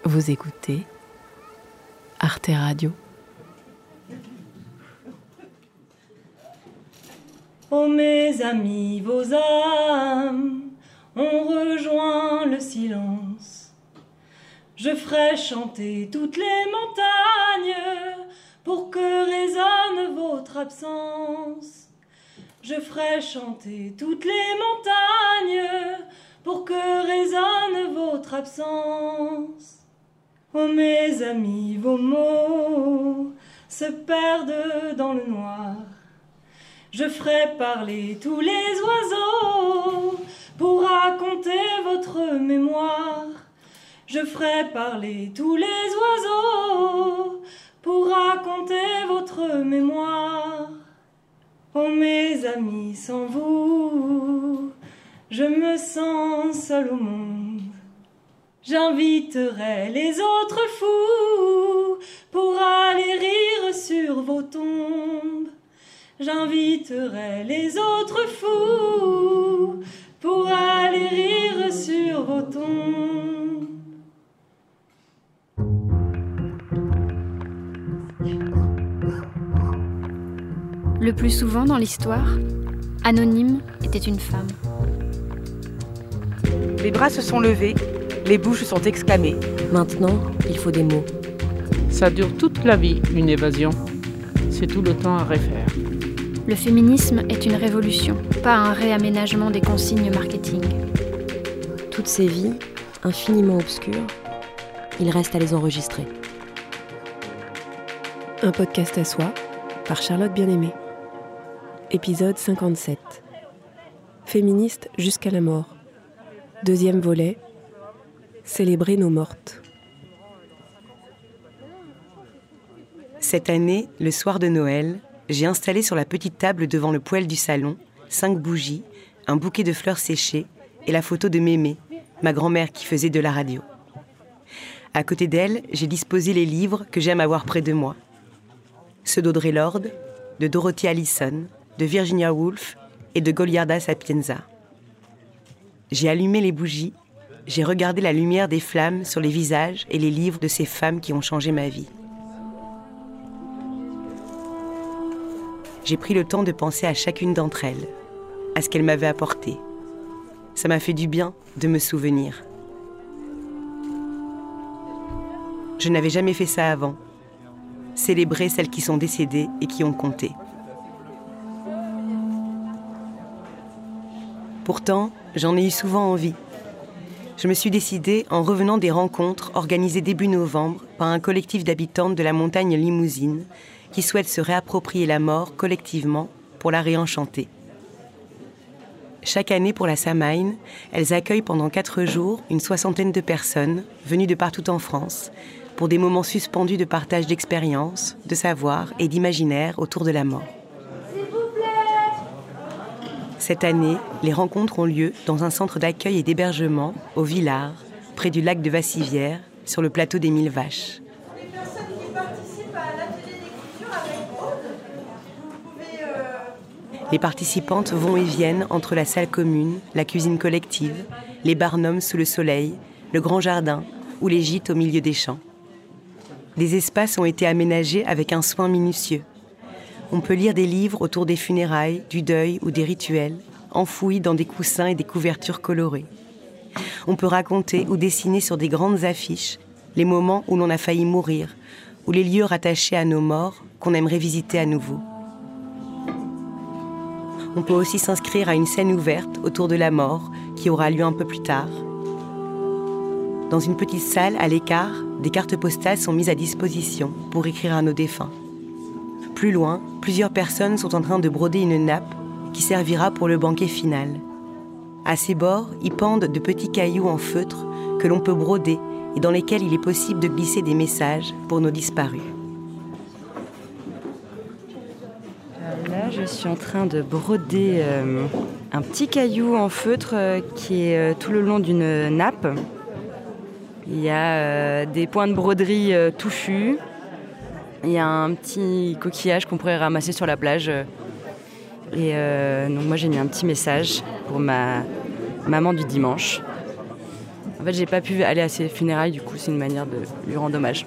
Vous écoutez Arte Radio. Oh mes amis, vos âmes ont rejoint le silence. Je ferai chanter toutes les montagnes pour que résonne votre absence. Je ferai chanter toutes les montagnes pour que résonne votre absence. Oh mes amis, vos mots se perdent dans le noir. Je ferai parler tous les oiseaux pour raconter votre mémoire. Je ferai parler tous les oiseaux pour raconter votre mémoire. Oh mes amis, sans vous, je me sens seule au monde. J'inviterai les autres fous pour aller rire sur vos tombes. J'inviterai les autres fous pour aller rire sur vos tombes. Le plus souvent dans l'histoire, Anonyme était une femme. Les bras se sont levés, les bouches sont exclamées. Maintenant, il faut des mots. Ça dure toute la vie, une évasion. C'est tout le temps à refaire. Le féminisme est une révolution, pas un réaménagement des consignes marketing. Toutes ces vies, infiniment obscures, il reste à les enregistrer. Un podcast à soi, par Charlotte Bien-Aimée. Épisode 57. Féministe jusqu'à la mort. Deuxième volet. Célébrer nos mortes. Cette année, le soir de Noël, j'ai installé sur la petite table devant le poêle du salon 5 bougies, un bouquet de fleurs séchées et la photo de Mémé, ma grand-mère qui faisait de la radio. À côté d'elle, j'ai disposé les livres que j'aime avoir près de moi. Ceux d'Audre Lorde, de Dorothy Allison, de Virginia Woolf et de Goliarda Sapienza. J'ai allumé les bougies, j'ai regardé la lumière des flammes sur les visages et les livres de ces femmes qui ont changé ma vie. J'ai pris le temps de penser à chacune d'entre elles, à ce qu'elles m'avaient apporté. Ça m'a fait du bien de me souvenir. Je n'avais jamais fait ça avant. Célébrer celles qui sont décédées et qui ont compté. Pourtant, j'en ai eu souvent envie. Je me suis décidée en revenant des rencontres organisées début novembre par un collectif d'habitantes de la montagne Limousine qui souhaitent se réapproprier la mort collectivement pour la réenchanter. Chaque année pour la Samhain, elles accueillent pendant 4 jours une 60aine de personnes venues de partout en France pour des moments suspendus de partage d'expériences, de savoir et d'imaginaire autour de la mort. Cette année, les rencontres ont lieu dans un centre d'accueil et d'hébergement au Villard, près du lac de Vassivière, sur le plateau des 1000 Vaches. Les personnes qui participent à l'atelier d'écriture avec Aude, vous pouvez... Les participantes vont et viennent entre la salle commune, la cuisine collective, les barnums sous le soleil, le grand jardin ou les gîtes au milieu des champs. Des espaces ont été aménagés avec un soin minutieux. On peut lire des livres autour des funérailles, du deuil ou des rituels, enfouis dans des coussins et des couvertures colorées. On peut raconter ou dessiner sur des grandes affiches les moments où l'on a failli mourir, ou les lieux rattachés à nos morts qu'on aimerait visiter à nouveau. On peut aussi s'inscrire à une scène ouverte autour de la mort qui aura lieu un peu plus tard. Dans une petite salle à l'écart, des cartes postales sont mises à disposition pour écrire à nos défunts. Plus loin, plusieurs personnes sont en train de broder une nappe qui servira pour le banquet final. À ses bords, y pendent de petits cailloux en feutre que l'on peut broder et dans lesquels il est possible de glisser des messages pour nos disparus. Là, je suis en train de broder un petit caillou en feutre qui est tout le long d'une nappe. Il y a des points de broderie touffus. Il y a un petit coquillage qu'on pourrait ramasser sur la plage. Et donc moi, j'ai mis un petit message pour ma maman du dimanche. En fait, j'ai pas pu aller à ses funérailles, du coup, c'est une manière de lui rendre hommage.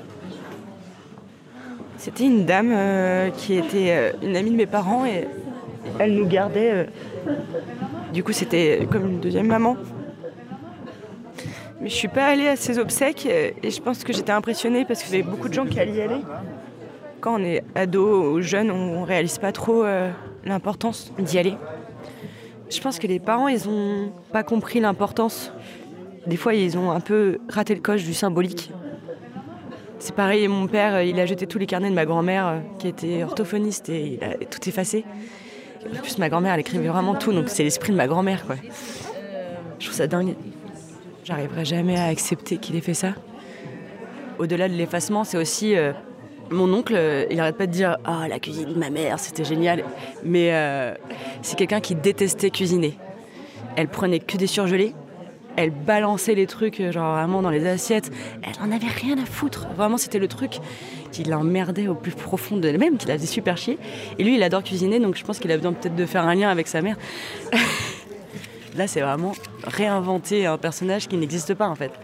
C'était une dame qui était une amie de mes parents et elle nous gardait. Du coup, c'était comme une deuxième maman. Mais je suis pas allée à ses obsèques et je pense que j'étais impressionnée parce qu'il y avait beaucoup de gens qui allaient y aller. Quand on est ado ou jeune, on réalise pas trop l'importance d'y aller. Je pense que les parents, ils ont pas compris l'importance. Des fois, ils ont un peu raté le coche du symbolique. C'est pareil, mon père, il a jeté tous les carnets de ma grand-mère qui était orthophoniste et il a tout effacé. En plus, ma grand-mère, elle écrivait vraiment tout, donc c'est l'esprit de ma grand-mère, quoi. Je trouve ça dingue. J'arriverai jamais à accepter qu'il ait fait ça. Au-delà de l'effacement, c'est aussi... mon oncle, il arrête pas de dire « Ah, la cuisine de ma mère, c'était génial !» Mais c'est quelqu'un qui détestait cuisiner. Elle prenait que des surgelés. Elle balançait les trucs genre vraiment dans les assiettes. Elle en avait rien à foutre. Vraiment, c'était le truc qui l'emmerdait au plus profond d'elle-même, qui la faisait super chier. Et lui, il adore cuisiner, donc je pense qu'il a besoin peut-être de faire un lien avec sa mère. Là, c'est vraiment réinventer un personnage qui n'existe pas, en fait.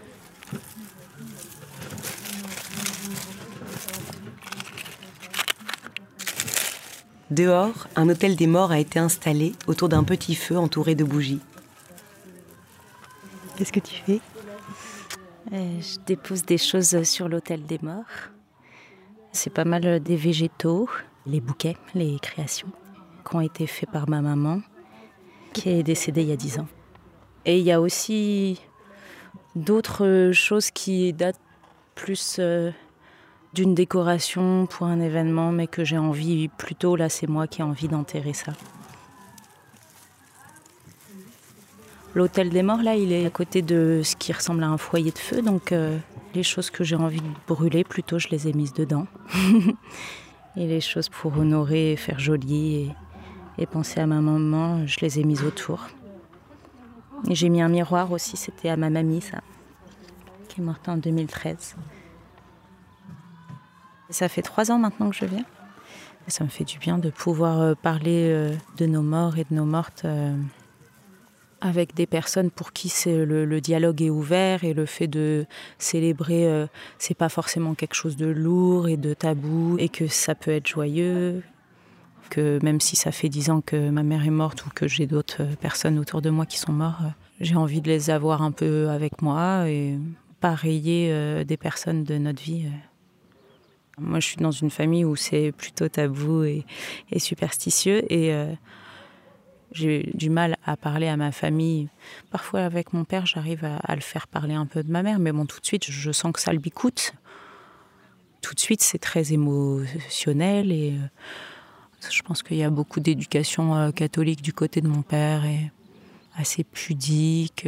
Dehors, un hôtel des morts a été installé autour d'un petit feu entouré de bougies. Qu'est-ce que tu fais ? Je dépose des choses sur l'autel des morts. C'est pas mal des végétaux, les bouquets, les créations qui ont été faits par ma maman, qui est décédée il y a 10 ans. Et il y a aussi d'autres choses qui datent plus d'une décoration pour un événement, mais que j'ai envie, plutôt là c'est moi qui ai envie d'enterrer ça. L'hôtel des morts, là, il est à côté de ce qui ressemble à un foyer de feu, donc les choses que j'ai envie de brûler, plutôt, je les ai mises dedans. Et les choses pour honorer, faire joli et penser à ma maman, je les ai mises autour. Et j'ai mis un miroir aussi, c'était à ma mamie, ça, qui est morte en 2013. Et ça fait 3 ans maintenant que je viens. Et ça me fait du bien de pouvoir parler de nos morts et de nos mortes avec des personnes pour qui le dialogue est ouvert et le fait de célébrer, c'est pas forcément quelque chose de lourd et de tabou et que ça peut être joyeux. Que même si ça fait 10 ans que ma mère est morte ou que j'ai d'autres personnes autour de moi qui sont mortes, j'ai envie de les avoir un peu avec moi et pas rayer des personnes de notre vie. Moi, je suis dans une famille où c'est plutôt tabou et superstitieux et j'ai du mal à parler à ma famille. Parfois, avec mon père, j'arrive à le faire parler un peu de ma mère, mais bon, tout de suite, je sens que ça lui coûte. Tout de suite, c'est très émotionnel et je pense qu'il y a beaucoup d'éducation catholique du côté de mon père et assez pudique.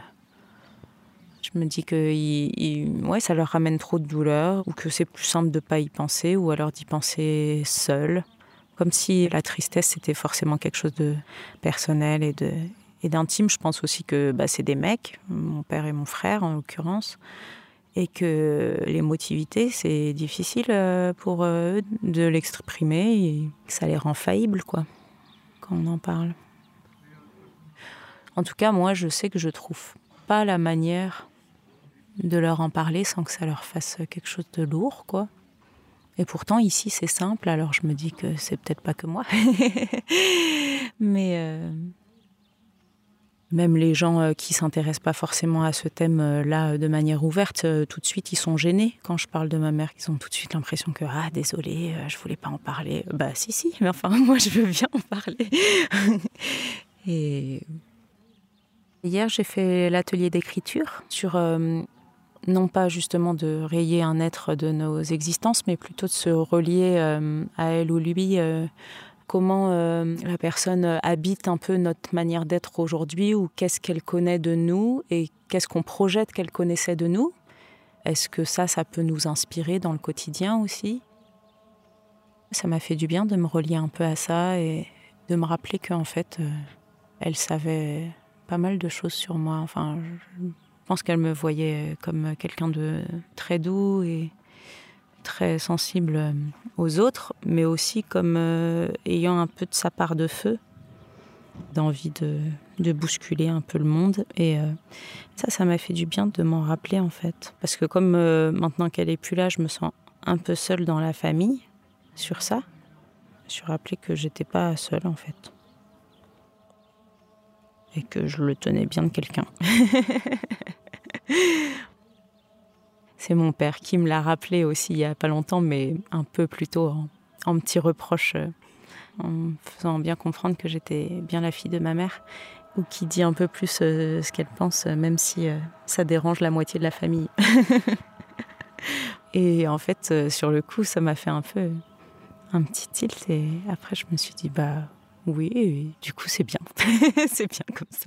Je me dis que ouais, ça leur ramène trop de douleur ou que c'est plus simple de ne pas y penser ou alors d'y penser seul. Comme si la tristesse, c'était forcément quelque chose de personnel et d'intime. Je pense aussi que c'est des mecs, mon père et mon frère en l'occurrence, et que l'émotivité, c'est difficile pour eux de l'exprimer et que ça les rend faillibles, quoi, quand on en parle. En tout cas, moi, je sais que je trouve pas la manière de leur en parler sans que ça leur fasse quelque chose de lourd, quoi. Et pourtant, ici, c'est simple, alors je me dis que c'est peut-être pas que moi. Mais même les gens qui s'intéressent pas forcément à ce thème-là de manière ouverte, tout de suite, ils sont gênés quand je parle de ma mère. Ils ont tout de suite l'impression que « Ah, désolée, je voulais pas en parler. » Bah si, mais enfin, moi, je veux bien en parler. Et hier, j'ai fait l'atelier d'écriture sur... non pas justement de rayer un être de nos existences, mais plutôt de se relier à elle ou lui, comment la personne habite un peu notre manière d'être aujourd'hui, ou qu'est-ce qu'elle connaît de nous, et qu'est-ce qu'on projette qu'elle connaissait de nous. Est-ce que ça peut nous inspirer dans le quotidien aussi ? Ça m'a fait du bien de me relier un peu à ça, et de me rappeler qu'en fait, elle savait pas mal de choses sur moi. Enfin, je pense qu'elle me voyait comme quelqu'un de très doux et très sensible aux autres, mais aussi comme ayant un peu de sa part de feu, d'envie bousculer un peu le monde. Et ça m'a fait du bien de m'en rappeler, en fait. Parce que comme maintenant qu'elle est plus là, je me sens un peu seule dans la famille sur ça. Je me suis rappelé que j'étais pas seule, en fait. Et que je le tenais bien de quelqu'un. C'est mon père qui me l'a rappelé aussi il y a pas longtemps, mais un peu plus tôt en petit reproche, en me faisant bien comprendre que j'étais bien la fille de ma mère, ou qui dit un peu plus ce qu'elle pense, même si ça dérange la moitié de la famille. Et en fait, sur le coup, ça m'a fait un peu un petit tilt, et après je me suis dit oui, et du coup c'est bien, c'est bien comme ça.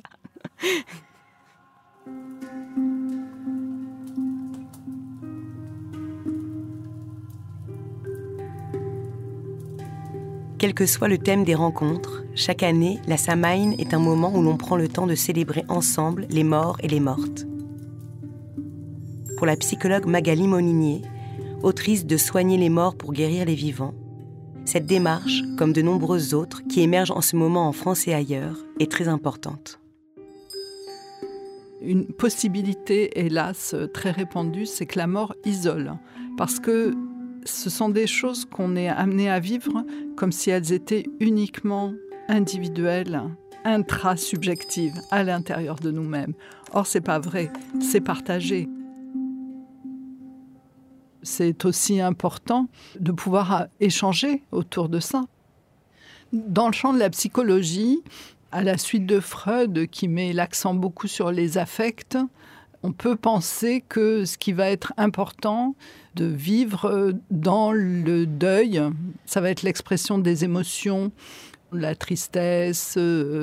Quel que soit le thème des rencontres, chaque année, la Samhain est un moment où l'on prend le temps de célébrer ensemble les morts et les mortes. Pour la psychologue Magali Molinier, autrice de Soigner les morts pour guérir les vivants, cette démarche, comme de nombreuses autres qui émergent en ce moment en France et ailleurs, est très importante. Une possibilité, hélas, très répandue, c'est que la mort isole. Parce que ce sont des choses qu'on est amené à vivre comme si elles étaient uniquement individuelles, intrasubjectives, à l'intérieur de nous-mêmes. Or, c'est pas vrai, c'est partagé. C'est aussi important de pouvoir échanger autour de ça. Dans le champ de la psychologie, à la suite de Freud, qui met l'accent beaucoup sur les affects, on peut penser que ce qui va être important de vivre dans le deuil, ça va être l'expression des émotions, la tristesse,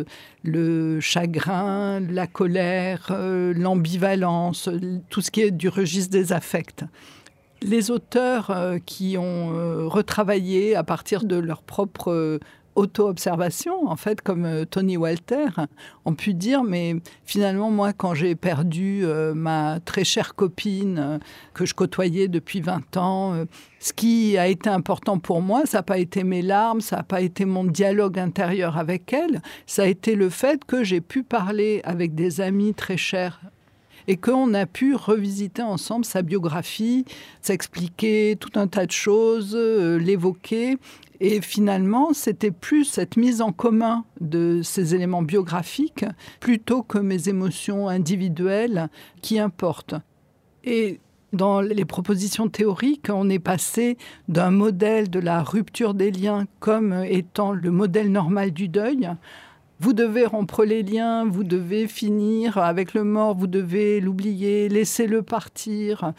le chagrin, la colère, l'ambivalence, tout ce qui est du registre des affects. Les auteurs qui ont retravaillé à partir de leur propre auto-observation, en fait, comme Tony Walter, ont pu dire, mais finalement, moi, quand j'ai perdu ma très chère copine que je côtoyais depuis 20 ans, ce qui a été important pour moi, ça n'a pas été mes larmes, ça n'a pas été mon dialogue intérieur avec elle, ça a été le fait que j'ai pu parler avec des amis très chers et qu'on a pu revisiter ensemble sa biographie, s'expliquer tout un tas de choses, l'évoquer. Et finalement, c'était plus cette mise en commun de ces éléments biographiques plutôt que mes émotions individuelles qui importent. Et dans les propositions théoriques, on est passé d'un modèle de la rupture des liens comme étant le modèle normal du deuil. Vous devez rompre les liens, vous devez finir avec le mort, vous devez l'oublier, laissez-le partir,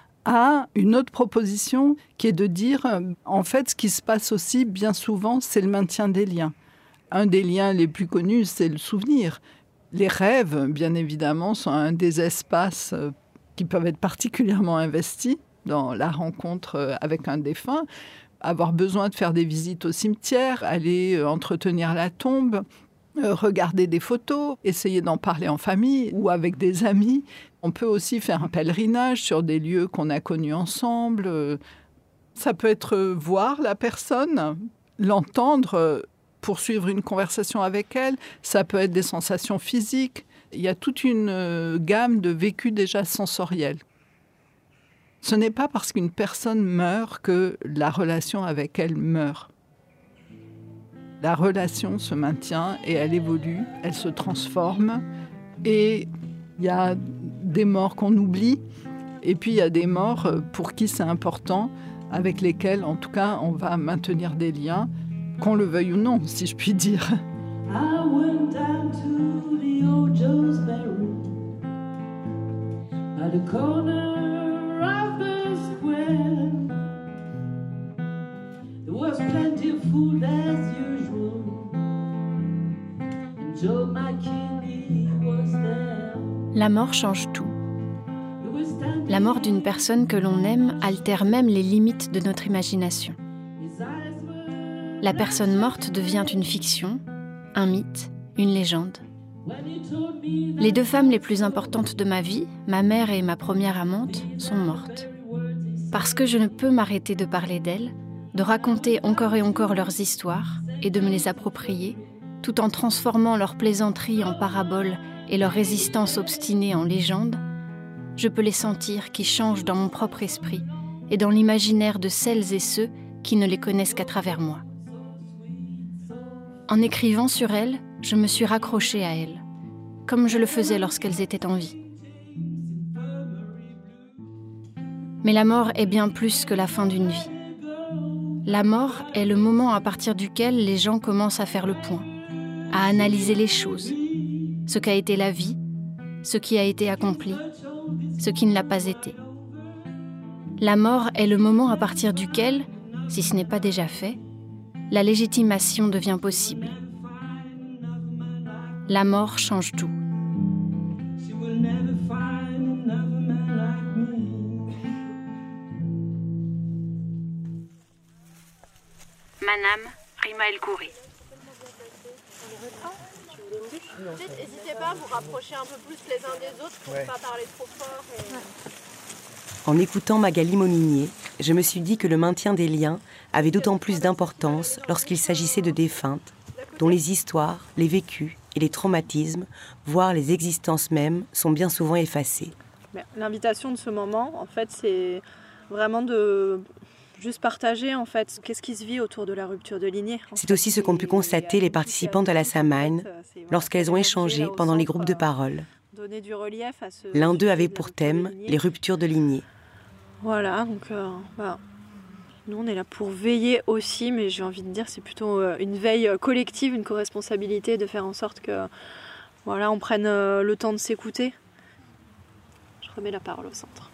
à une autre proposition qui est de dire, en fait, ce qui se passe aussi bien souvent, c'est le maintien des liens. Un des liens les plus connus, c'est le souvenir. Les rêves, bien évidemment, sont un des espaces qui peuvent être particulièrement investis dans la rencontre avec un défunt. Avoir besoin de faire des visites au cimetière, aller entretenir la tombe, regarder des photos, essayer d'en parler en famille ou avec des amis. On peut aussi faire un pèlerinage sur des lieux qu'on a connus ensemble. Ça peut être voir la personne, l'entendre, poursuivre une conversation avec elle. Ça peut être des sensations physiques. Il y a toute une gamme de vécus déjà sensoriels. Ce n'est pas parce qu'une personne meurt que la relation avec elle meurt. La relation se maintient et elle évolue, elle se transforme. Et il y a des morts qu'on oublie, et puis il y a des morts pour qui c'est important, avec lesquels, en tout cas, on va maintenir des liens, qu'on le veuille ou non, si je puis dire. I went down to the old Joe's bedroom at the corner of the square. There was plenty of food as usual, and Joe McKinney was there. La mort change tout. La mort d'une personne que l'on aime altère même les limites de notre imagination. La personne morte devient une fiction, un mythe, une légende. Les deux femmes les plus importantes de ma vie, ma mère et ma première amante, sont mortes. Parce que je ne peux m'arrêter de parler d'elles, de raconter encore et encore leurs histoires et de me les approprier, tout en transformant leurs plaisanteries en paraboles et leur résistance obstinée en légende, je peux les sentir qui changent dans mon propre esprit et dans l'imaginaire de celles et ceux qui ne les connaissent qu'à travers moi. En écrivant sur elles, je me suis raccrochée à elles, comme je le faisais lorsqu'elles étaient en vie. Mais la mort est bien plus que la fin d'une vie. La mort est le moment à partir duquel les gens commencent à faire le point, à analyser les choses, ce qu'a été la vie, ce qui a été accompli, ce qui ne l'a pas été. La mort est le moment à partir duquel, si ce n'est pas déjà fait, la légitimation devient possible. La mort change tout. Manam, Rima El Khoury. N'hésitez pas à vous rapprocher un peu plus les uns des autres pour ne pas parler trop fort. En écoutant Magali Molinier, je me suis dit que le maintien des liens avait d'autant plus d'importance lorsqu'il s'agissait de défuntes, dont les histoires, les vécus et les traumatismes, voire les existences mêmes, sont bien souvent effacés. L'invitation de ce moment, en fait, c'est vraiment de juste partager, en fait, qu'est-ce qui se vit autour de la rupture de lignée. C'est aussi ce qu'ont pu constater les participantes à la Samhain lorsqu'elles ont échangé pendant les groupes de parole. L'un d'eux avait pour thème les ruptures de lignée. Voilà, donc nous on est là pour veiller aussi, mais j'ai envie de dire c'est plutôt une veille collective, une co-responsabilité de faire en sorte que voilà, on prenne le temps de s'écouter. Je remets la parole au centre.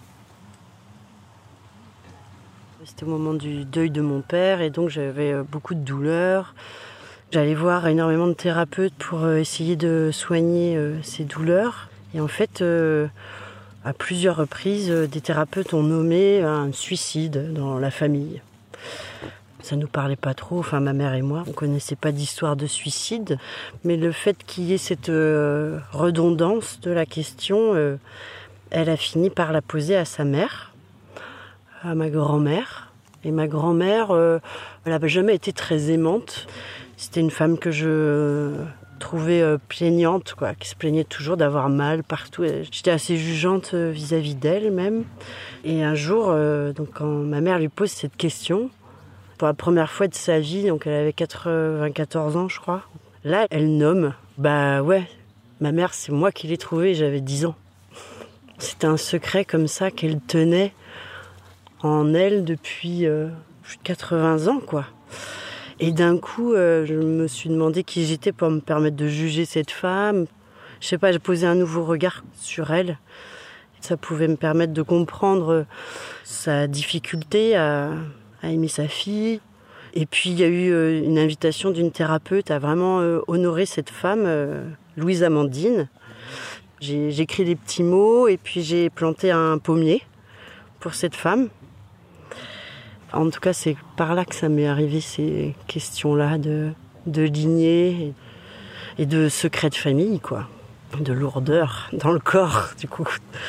C'était au moment du deuil de mon père et donc j'avais beaucoup de douleurs. J'allais voir énormément de thérapeutes pour essayer de soigner ces douleurs. Et en fait, à plusieurs reprises, des thérapeutes ont nommé un suicide dans la famille. Ça nous parlait pas trop, enfin ma mère et moi, on connaissait pas d'histoire de suicide, mais le fait qu'il y ait cette redondance de la question, elle a fini par la poser à sa mère, à ma grand-mère. Et ma grand-mère, elle n'avait jamais été très aimante. C'était une femme que je trouvais plaignante, quoi, qui se plaignait toujours d'avoir mal partout. J'étais assez jugeante vis-à-vis d'elle même. Et un jour, donc, quand ma mère lui pose cette question, pour la première fois de sa vie, donc elle avait 94 ans je crois, là elle nomme, bah ouais, ma mère c'est moi qui l'ai trouvée, j'avais 10 ans. C'était un secret comme ça qu'elle tenait en elle depuis plus de 80 ans, quoi. Et d'un coup, je me suis demandé qui j'étais pour me permettre de juger cette femme. Je sais pas, j'ai posé un nouveau regard sur elle. Ça pouvait me permettre de comprendre sa difficulté à aimer sa fille. Et puis, il y a eu une invitation d'une thérapeute à vraiment honorer cette femme, Louise Amandine. J'ai écrit des petits mots et puis j'ai planté un pommier pour cette femme. En tout cas, c'est par là que ça m'est arrivé, ces questions-là de lignée et de secret de famille, quoi. De lourdeur dans le corps, du coup.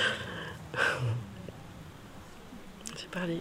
J'ai parlé.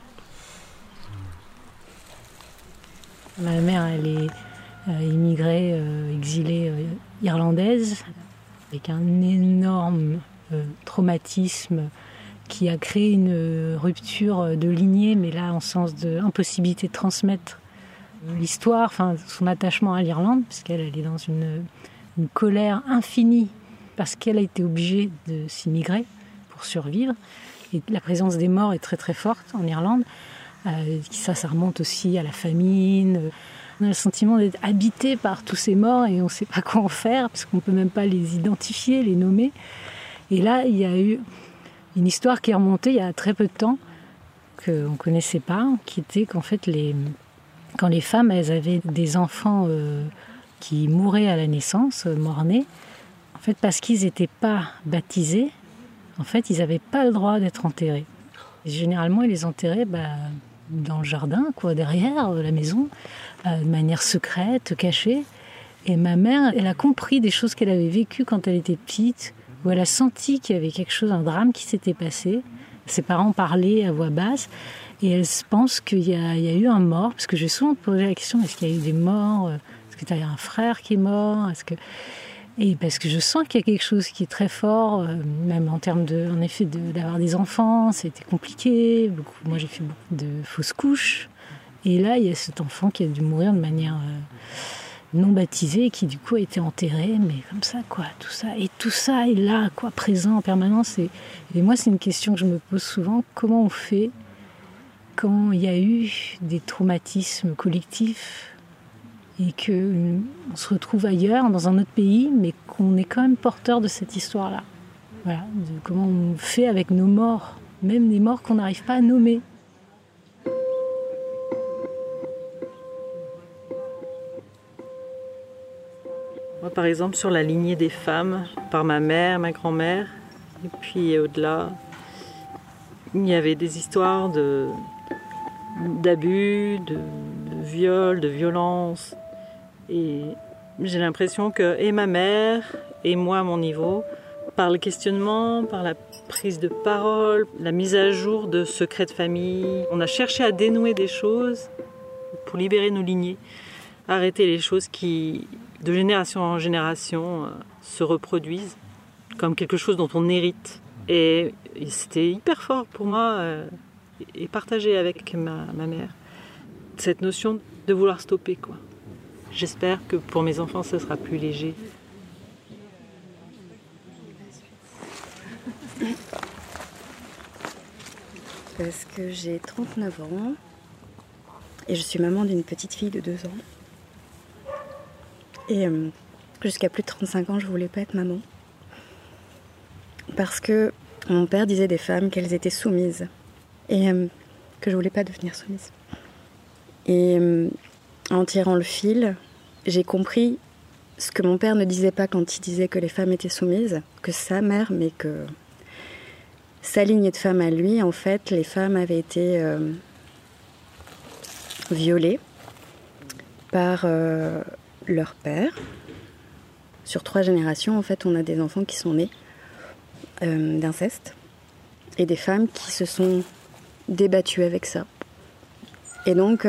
Ma mère, elle est immigrée, exilée irlandaise, avec un énorme traumatisme qui a créé une rupture de lignée, mais là en sens d'impossibilité de transmettre l'histoire, enfin son attachement à l'Irlande, puisqu'elle est dans une colère infinie, parce qu'elle a été obligée de s'immigrer pour survivre. Et la présence des morts est très très forte en Irlande. Ça remonte aussi à la famine. On a le sentiment d'être habité par tous ces morts et on ne sait pas quoi en faire, parce qu'on ne peut même pas les identifier, les nommer. Et là, il y a eu une histoire qui est remontée il y a très peu de temps, qu'on ne connaissait pas, qui était qu'en fait, quand les femmes elles avaient des enfants qui mouraient à la naissance, mort-nés, en fait, parce qu'ils n'étaient pas baptisés, en fait, ils n'avaient pas le droit d'être enterrés. Et généralement, ils les enterraient dans le jardin, quoi, derrière la maison, de manière secrète, cachée. Et ma mère, elle a compris des choses qu'elle avait vécues quand elle était petite, où elle a senti qu'il y avait quelque chose, un drame qui s'était passé. Ses parents parlaient à voix basse et elle pense qu'il y a eu un mort, parce que j'ai souvent posé la question, est-ce qu'il y a eu des morts, est-ce que tu as un frère qui est mort? Et parce que je sens qu'il y a quelque chose qui est très fort, même en termes d'avoir des enfants, c'était compliqué. Moi, j'ai fait beaucoup de fausses couches. Et là, il y a cet enfant qui a dû mourir de manière non baptisée, qui du coup a été enterré, mais comme ça, quoi, tout ça. Et tout ça est là, quoi, présent en permanence. Et moi, c'est une question que je me pose souvent. Comment on fait quand il y a eu des traumatismes collectifs et qu'on se retrouve ailleurs, dans un autre pays, mais qu'on est quand même porteur de cette histoire-là. Voilà, de comment on fait avec nos morts, même des morts qu'on n'arrive pas à nommer. Moi, par exemple, sur la lignée des femmes, par ma mère, ma grand-mère, et puis au-delà, il y avait des histoires d'abus, de viols, de violences. Et j'ai l'impression que et ma mère et moi à mon niveau, par le questionnement, par la prise de parole, la mise à jour de secrets de famille, on a cherché à dénouer des choses pour libérer nos lignées, arrêter les choses qui, de génération en génération, se reproduisent comme quelque chose dont on hérite. Et c'était hyper fort pour moi et partagé avec ma mère. Cette notion de vouloir stopper, quoi. J'espère que pour mes enfants, ce sera plus léger. Parce que j'ai 39 ans et je suis maman d'une petite fille de 2 ans. Et jusqu'à plus de 35 ans, je voulais pas être maman. Parce que mon père disait des femmes qu'elles étaient soumises et que je voulais pas devenir soumise. Et en tirant le fil, j'ai compris ce que mon père ne disait pas quand il disait que les femmes étaient soumises, que sa mère, mais que sa lignée de femmes à lui, en fait, les femmes avaient été violées par leur père. Sur 3 générations, en fait, on a des enfants qui sont nés d'inceste et des femmes qui se sont débattues avec ça. Et donc,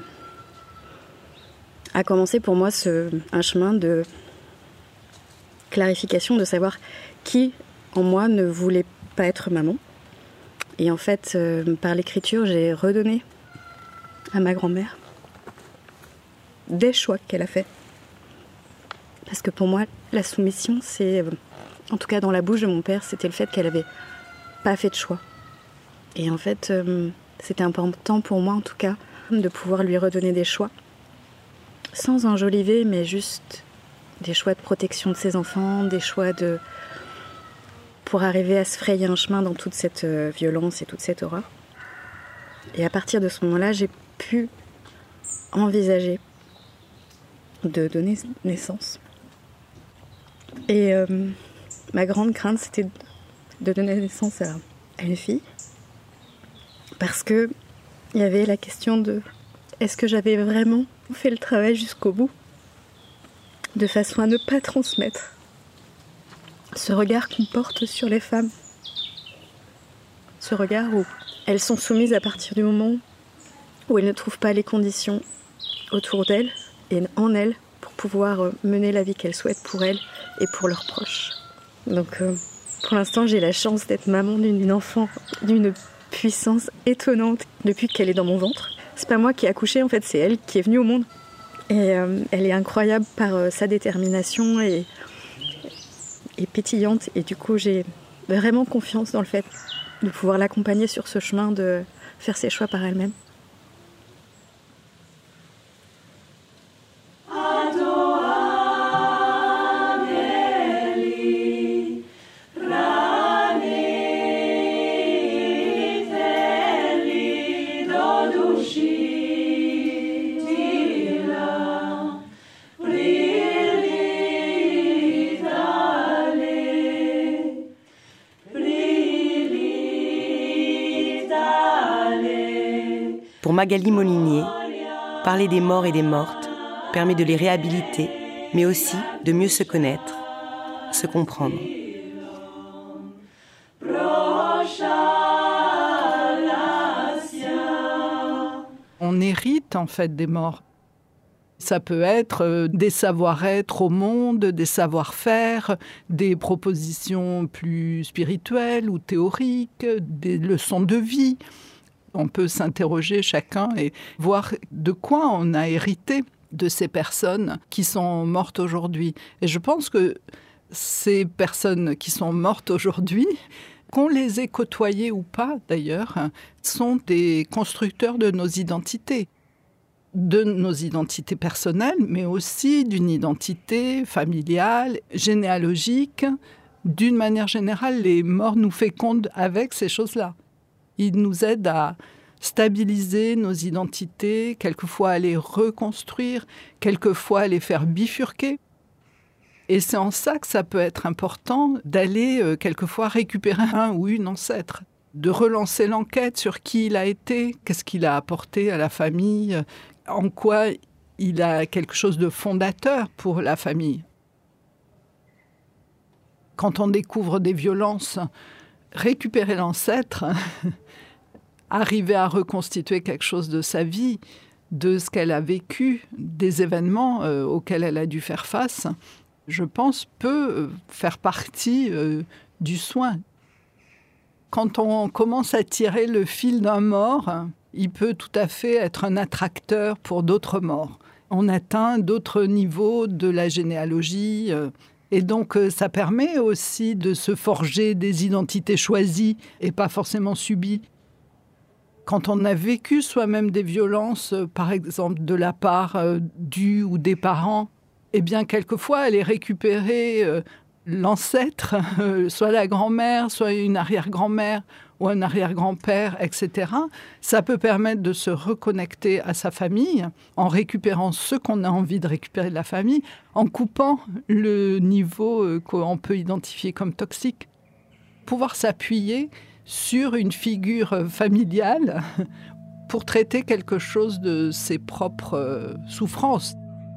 a commencé pour moi un chemin de clarification, de savoir qui, en moi, ne voulait pas être maman. Et en fait, par l'écriture, j'ai redonné à ma grand-mère des choix qu'elle a faits. Parce que pour moi, la soumission, c'est, en tout cas dans la bouche de mon père, c'était le fait qu'elle n'avait pas fait de choix. Et en fait, c'était important pour moi, en tout cas, de pouvoir lui redonner des choix. Sans enjoliver, mais juste des choix de protection de ses enfants, des choix pour arriver à se frayer un chemin dans toute cette violence et toute cette horreur. Et à partir de ce moment-là, j'ai pu envisager de donner naissance. Et ma grande crainte, c'était de donner naissance à une fille. Parce que il y avait la question de est-ce que j'avais vraiment fait le travail jusqu'au bout, de façon à ne pas transmettre ce regard qu'on porte sur les femmes. Ce regard où elles sont soumises à partir du moment où elles ne trouvent pas les conditions autour d'elles et en elles pour pouvoir mener la vie qu'elles souhaitent pour elles et pour leurs proches. Donc pour l'instant, j'ai la chance d'être maman d'une enfant d'une puissance étonnante depuis qu'elle est dans mon ventre. C'est pas moi qui ai accouché, en fait, c'est elle qui est venue au monde. Et elle est incroyable par sa détermination et pétillante. Et du coup, j'ai vraiment confiance dans le fait de pouvoir l'accompagner sur ce chemin de faire ses choix par elle-même. Pour Magali Molinier, parler des morts et des mortes permet de les réhabiliter, mais aussi de mieux se connaître, se comprendre. On hérite en fait des morts. Ça peut être des savoir-être au monde, des savoir-faire, des propositions plus spirituelles ou théoriques, des leçons de vie. On peut s'interroger chacun et voir de quoi on a hérité de ces personnes qui sont mortes aujourd'hui. Et je pense que ces personnes qui sont mortes aujourd'hui, qu'on les ait côtoyées ou pas d'ailleurs, sont des constructeurs de nos identités. De nos identités personnelles, mais aussi d'une identité familiale, généalogique. D'une manière générale, les morts nous fécondent avec ces choses-là. Ils nous aident à stabiliser nos identités, quelquefois à les reconstruire, quelquefois à les faire bifurquer. Et c'est en ça que ça peut être important d'aller quelquefois récupérer un ou une ancêtre, de relancer l'enquête sur qui il a été, qu'est-ce qu'il a apporté à la famille, en quoi il a quelque chose de fondateur pour la famille. Quand on découvre des violences, récupérer l'ancêtre, arriver à reconstituer quelque chose de sa vie, de ce qu'elle a vécu, des événements auxquels elle a dû faire face, je pense, peut faire partie du soin. Quand on commence à tirer le fil d'un mort, il peut tout à fait être un attracteur pour d'autres morts. On atteint d'autres niveaux de la généalogie. Et donc, ça permet aussi de se forger des identités choisies et pas forcément subies. Quand on a vécu soi-même des violences, par exemple de la part du ou des parents, eh bien, quelquefois, aller récupérer l'ancêtre, soit la grand-mère, soit une arrière-grand-mère ou un arrière-grand-père, etc., ça peut permettre de se reconnecter à sa famille en récupérant ce qu'on a envie de récupérer de la famille, en coupant le niveau qu'on peut identifier comme toxique. Pouvoir s'appuyer sur une figure familiale pour traiter quelque chose de ses propres souffrances.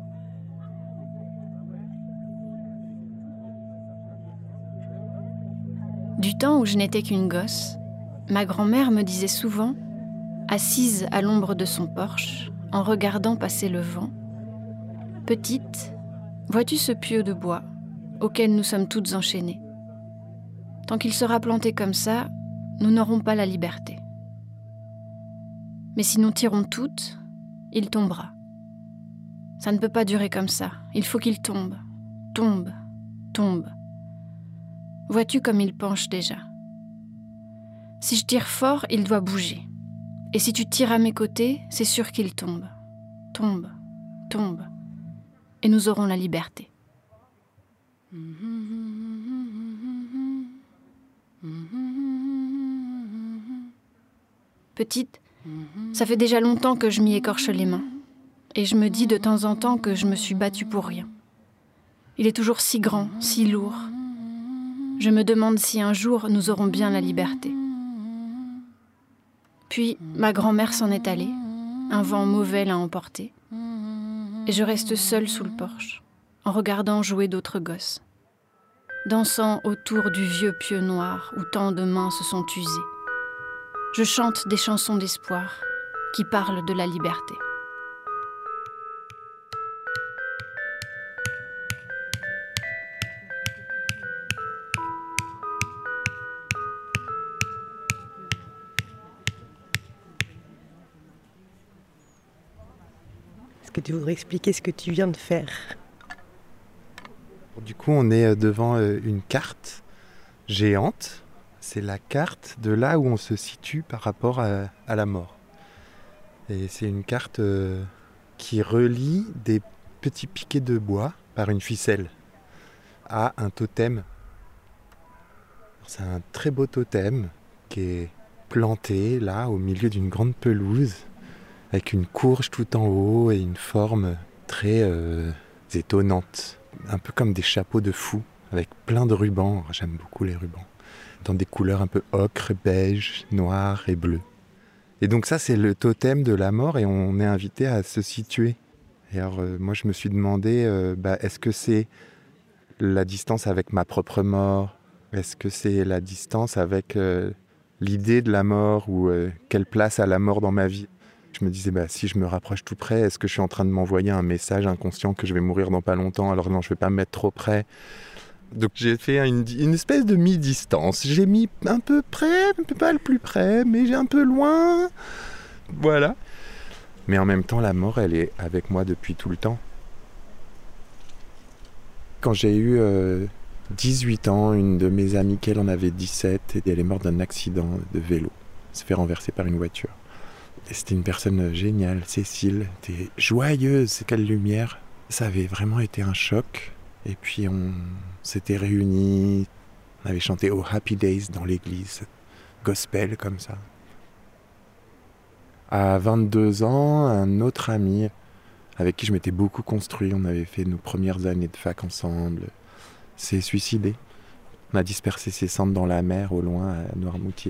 Du temps où je n'étais qu'une gosse, ma grand-mère me disait souvent, assise à l'ombre de son porche, en regardant passer le vent, « Petite, vois-tu ce pieu de bois auquel nous sommes toutes enchaînées ? Tant qu'il sera planté comme ça, nous n'aurons pas la liberté. Mais si nous tirons toutes, il tombera. Ça ne peut pas durer comme ça, il faut qu'il tombe, tombe, tombe. Vois-tu comme il penche déjà ? Si je tire fort, il doit bouger. Et si tu tires à mes côtés, c'est sûr qu'il tombe. Tombe, tombe. Et nous aurons la liberté. » Petite, ça fait déjà longtemps que je m'y écorche les mains. Et je me dis de temps en temps que je me suis battue pour rien. Il est toujours si grand, si lourd. Je me demande si un jour nous aurons bien la liberté. Puis ma grand-mère s'en est allée, un vent mauvais l'a emportée, et je reste seule sous le porche, en regardant jouer d'autres gosses, dansant autour du vieux pieu noir où tant de mains se sont usées. Je chante des chansons d'espoir qui parlent de la liberté. Est-ce que tu voudrais expliquer ce que tu viens de faire ? Du coup, on est devant une carte géante. C'est la carte de là où on se situe par rapport à la mort. Et c'est une carte qui relie des petits piquets de bois par une ficelle à un totem. C'est un très beau totem qui est planté là au milieu d'une grande pelouse avec une courge tout en haut et une forme très étonnante. Un peu comme des chapeaux de fou avec plein de rubans. J'aime beaucoup les rubans. Dans des couleurs un peu ocre, beige, noir et bleu. Et donc ça, c'est le totem de la mort et on est invité à se situer. Et alors, moi, je me suis demandé, est-ce que c'est la distance avec ma propre mort ? Est-ce que c'est la distance avec l'idée de la mort ou quelle place a la mort dans ma vie ? Je me disais, si je me rapproche tout près, est-ce que je suis en train de m'envoyer un message inconscient que je vais mourir dans pas longtemps? Alors non, je vais pas me mettre trop près. Donc j'ai fait une espèce de mi-distance. J'ai mis un peu près, pas le plus près, mais j'ai un peu loin. Voilà. Mais en même temps, la mort, elle est avec moi depuis tout le temps. Quand j'ai eu 18 ans, une de mes amies, qu'elle en avait 17, et elle est morte d'un accident de vélo. Elle s'est fait renverser par une voiture. Et c'était une personne géniale, Cécile, était joyeuse, quelle lumière. Ça avait vraiment été un choc. Et puis on s'était réunis, on avait chanté Oh Happy Days dans l'église, gospel comme ça. À 22 ans, un autre ami avec qui je m'étais beaucoup construit, on avait fait nos premières années de fac ensemble, s'est suicidé. On a dispersé ses cendres dans la mer au loin à Noirmoutier.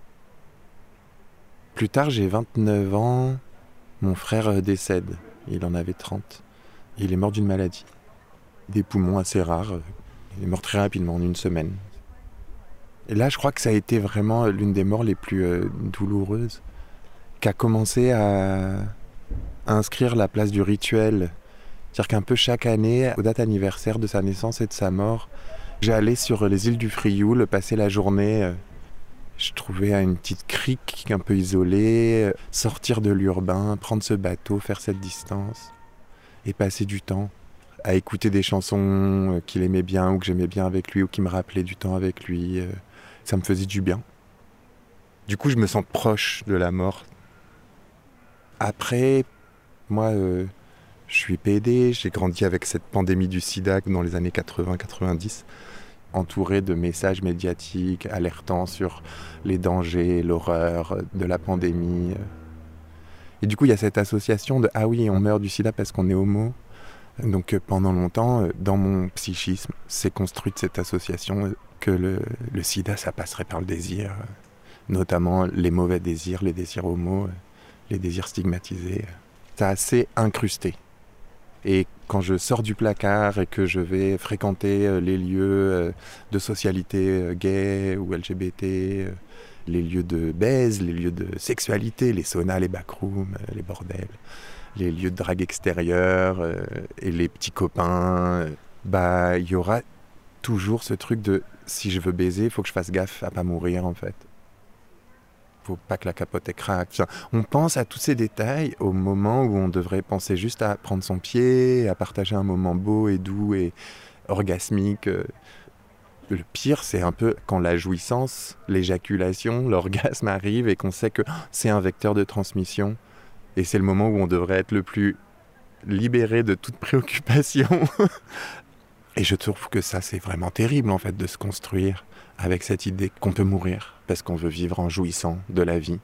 Plus tard, j'ai 29 ans, mon frère décède, il en avait 30. Il est mort d'une maladie, des poumons assez rares, il est mort très rapidement, en une semaine. Et là, je crois que ça a été vraiment l'une des morts les plus douloureuses, qui a commencé à inscrire la place du rituel. C'est-à-dire qu'un peu chaque année, aux dates anniversaires de sa naissance et de sa mort, j'allais sur les îles du Frioul passer la journée. Je trouvais une petite crique un peu isolée, sortir de l'urbain, prendre ce bateau, faire cette distance et passer du temps à écouter des chansons qu'il aimait bien ou que j'aimais bien avec lui ou qui me rappelaient du temps avec lui. Ça me faisait du bien. Du coup, je me sens proche de la mort. Après, moi, je suis PD, j'ai grandi avec cette pandémie du sida dans les années 80-90, entouré de messages médiatiques alertant sur les dangers, l'horreur de la pandémie. Et du coup, il y a cette association de « Ah oui, on meurt du sida parce qu'on est homo ». Donc pendant longtemps, dans mon psychisme, s'est construite cette association que le sida, ça passerait par le désir, notamment les mauvais désirs, les désirs homo, les désirs stigmatisés. C'est assez incrusté. Et quand je sors du placard et que je vais fréquenter les lieux de socialité gay ou LGBT, les lieux de baise, les lieux de sexualité, les saunas, les backrooms, les bordels, les lieux de drague extérieure et les petits copains, il y aura toujours ce truc de si je veux baiser, il faut que je fasse gaffe à pas mourir en fait. Faut pas que la capote craque. On pense à tous ces détails au moment où on devrait penser juste à prendre son pied, à partager un moment beau et doux et orgasmique. Le pire, c'est un peu quand la jouissance, l'éjaculation, l'orgasme arrive et qu'on sait que c'est un vecteur de transmission. Et c'est le moment où on devrait être le plus libéré de toute préoccupation. Et je trouve que ça, c'est vraiment terrible en fait de se construire avec cette idée qu'on peut mourir parce qu'on veut vivre en jouissant de la vie.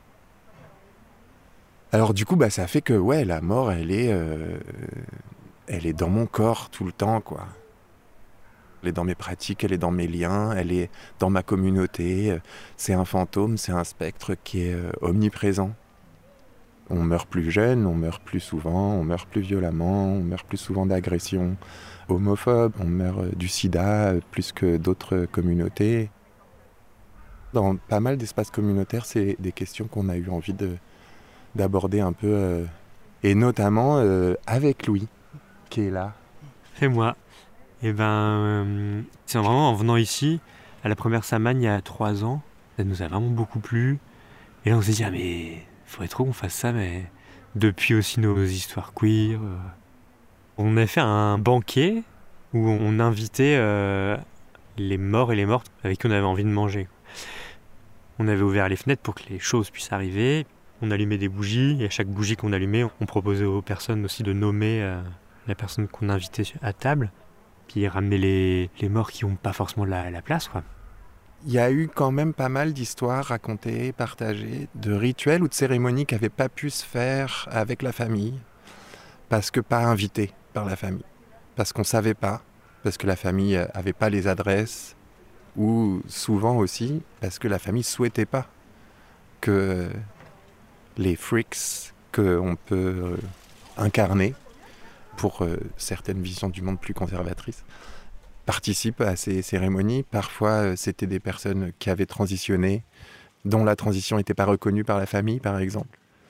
Alors du coup, ça fait que la mort, elle est dans mon corps tout le temps, quoi. Elle est dans mes pratiques, elle est dans mes liens, elle est dans ma communauté. C'est un fantôme, c'est un spectre qui est omniprésent. On meurt plus jeune, on meurt plus souvent, on meurt plus violemment, on meurt plus souvent d'agressions homophobes, on meurt du sida plus que d'autres communautés. Dans pas mal d'espaces communautaires, c'est des questions qu'on a eu envie d'aborder un peu, et notamment avec Louis, qui est là. Et moi, c'est vraiment en venant ici, à la première Samagne il y a 3 ans, ça nous a vraiment beaucoup plu. Et là on s'est dit, mais il faudrait trop qu'on fasse ça, mais depuis aussi nos histoires queer. On a fait un banquet où on invitait les morts et les mortes avec qui on avait envie de manger. On avait ouvert les fenêtres pour que les choses puissent arriver. On allumait des bougies et à chaque bougie qu'on allumait, on proposait aux personnes aussi de nommer la personne qu'on invitait à table. Puis ramener les morts qui n'ont pas forcément la place, quoi. Il y a eu quand même pas mal d'histoires racontées, partagées, de rituels ou de cérémonies qui n'avaient pas pu se faire avec la famille, parce que pas invitées par la famille, parce qu'on ne savait pas, parce que la famille n'avait pas les adresses, ou souvent aussi parce que la famille ne souhaitait pas que les freaks qu'on peut incarner pour certaines visions du monde plus conservatrices participent à ces cérémonies. Parfois, c'était des personnes qui avaient transitionné, dont la transition n'était pas reconnue par la famille, par exemple.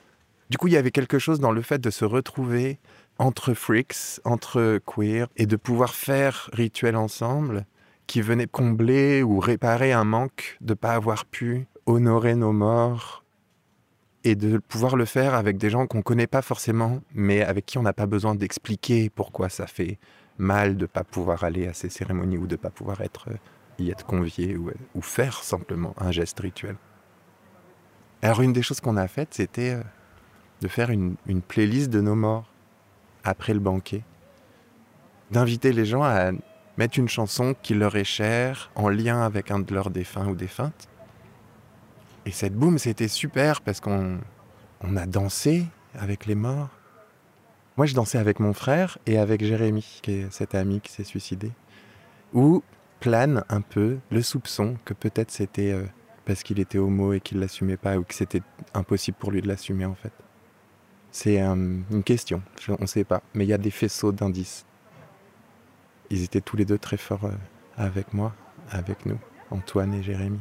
Du coup, il y avait quelque chose dans le fait de se retrouver entre freaks, entre queer, et de pouvoir faire rituel ensemble qui venait combler ou réparer un manque de ne pas avoir pu honorer nos morts et de pouvoir le faire avec des gens qu'on ne connaît pas forcément, mais avec qui on n'a pas besoin d'expliquer pourquoi ça fait mal de ne pas pouvoir aller à ces cérémonies ou de ne pas pouvoir y être convié ou faire simplement un geste rituel. Alors une des choses qu'on a faites, c'était de faire une playlist de nos morts après le banquet. D'inviter les gens à mettre une chanson qui leur est chère en lien avec un de leurs défunts ou défuntes. Et cette boum, c'était super parce qu'on a dansé avec les morts. Moi, je dansais avec mon frère et avec Jérémy, qui est cet ami qui s'est suicidé. Où plane un peu le soupçon que peut-être c'était parce qu'il était homo et qu'il ne l'assumait pas ou que c'était impossible pour lui de l'assumer en fait. C'est une question, on ne sait pas, mais il y a des faisceaux d'indices. Ils étaient tous les deux très forts avec moi, avec nous, Antoine et Jérémy.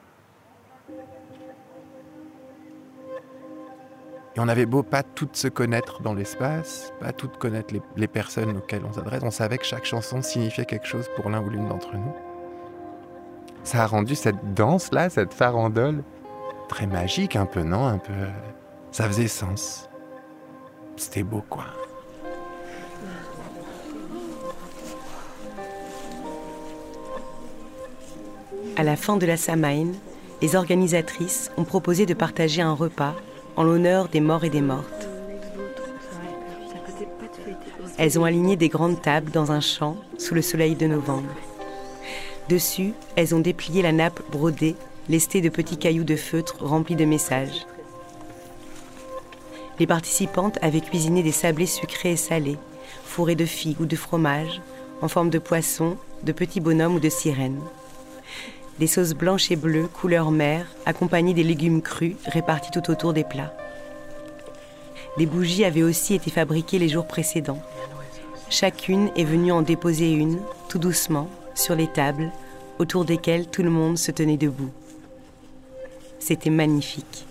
Et on avait beau pas toutes se connaître dans l'espace, pas toutes connaître les personnes auxquelles on s'adresse, on savait que chaque chanson signifiait quelque chose pour l'un ou l'une d'entre nous. Ça a rendu cette danse-là, cette farandole, très magique un peu, non ? Un peu... ça faisait sens. C'était beau, quoi. À la fin de la Samhain, les organisatrices ont proposé de partager un repas en l'honneur des morts et des mortes. Elles ont aligné des grandes tables dans un champ sous le soleil de novembre. Dessus, elles ont déplié la nappe brodée, lestée de petits cailloux de feutre remplis de messages. Les participantes avaient cuisiné des sablés sucrés et salés, fourrés de figues ou de fromage, en forme de poisson, de petits bonhommes ou de sirènes. Des sauces blanches et bleues, couleur mer, accompagnées des légumes crus répartis tout autour des plats. Des bougies avaient aussi été fabriquées les jours précédents. Chacune est venue en déposer une, tout doucement, sur les tables, autour desquelles tout le monde se tenait debout. C'était magnifique.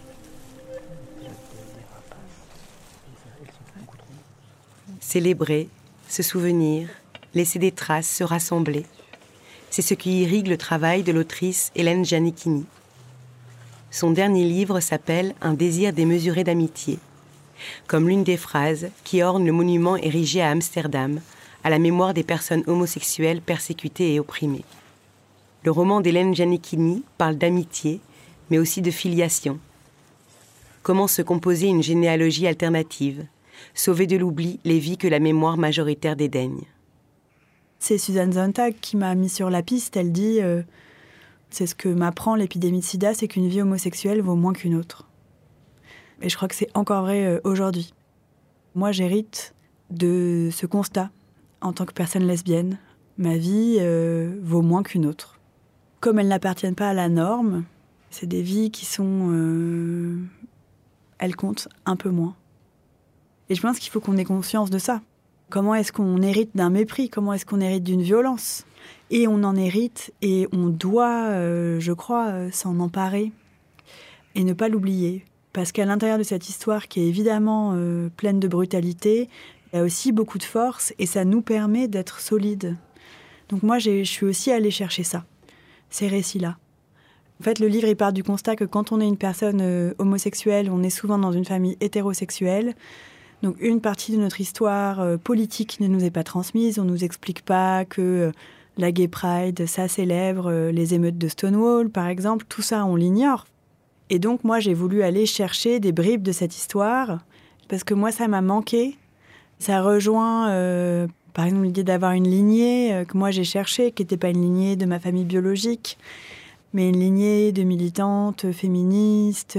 Célébrer, se souvenir, laisser des traces, se rassembler. C'est ce qui irrigue le travail de l'autrice Hélène Giannichini. Son dernier livre s'appelle « Un désir démesuré d'amitié », comme l'une des phrases qui orne le monument érigé à Amsterdam à la mémoire des personnes homosexuelles persécutées et opprimées. Le roman d'Hélène Giannichini parle d'amitié, mais aussi de filiation. Comment se composer une généalogie alternative ? Sauver de l'oubli les vies que la mémoire majoritaire dédaigne. C'est Suzanne Sontag qui m'a mis sur la piste. Elle dit c'est ce que m'apprend l'épidémie de sida, c'est qu'une vie homosexuelle vaut moins qu'une autre. Et je crois que c'est encore vrai aujourd'hui. Moi, j'hérite de ce constat en tant que personne lesbienne. Ma vie vaut moins qu'une autre. Comme elles n'appartiennent pas à la norme, c'est des vies qui sont... elles comptent un peu moins. Et je pense qu'il faut qu'on ait conscience de ça. Comment est-ce qu'on hérite d'un mépris ? Comment est-ce qu'on hérite d'une violence ? Et on en hérite et on doit, je crois, s'en emparer et ne pas l'oublier. Parce qu'à l'intérieur de cette histoire qui est évidemment pleine de brutalité, il y a aussi beaucoup de force et ça nous permet d'être solides. Donc moi, je suis aussi allée chercher ça, ces récits-là. En fait, le livre, il part du constat que quand on est une personne homosexuelle, on est souvent dans une famille hétérosexuelle. Donc une partie de notre histoire politique ne nous est pas transmise. On ne nous explique pas que la Gay Pride, ça célèbre les émeutes de Stonewall, par exemple. Tout ça, on l'ignore. Et donc moi, j'ai voulu aller chercher des bribes de cette histoire parce que moi, ça m'a manqué. Ça rejoint, par exemple, l'idée d'avoir une lignée que moi j'ai cherchée, qui n'était pas une lignée de ma famille biologique, mais une lignée de militantes féministes,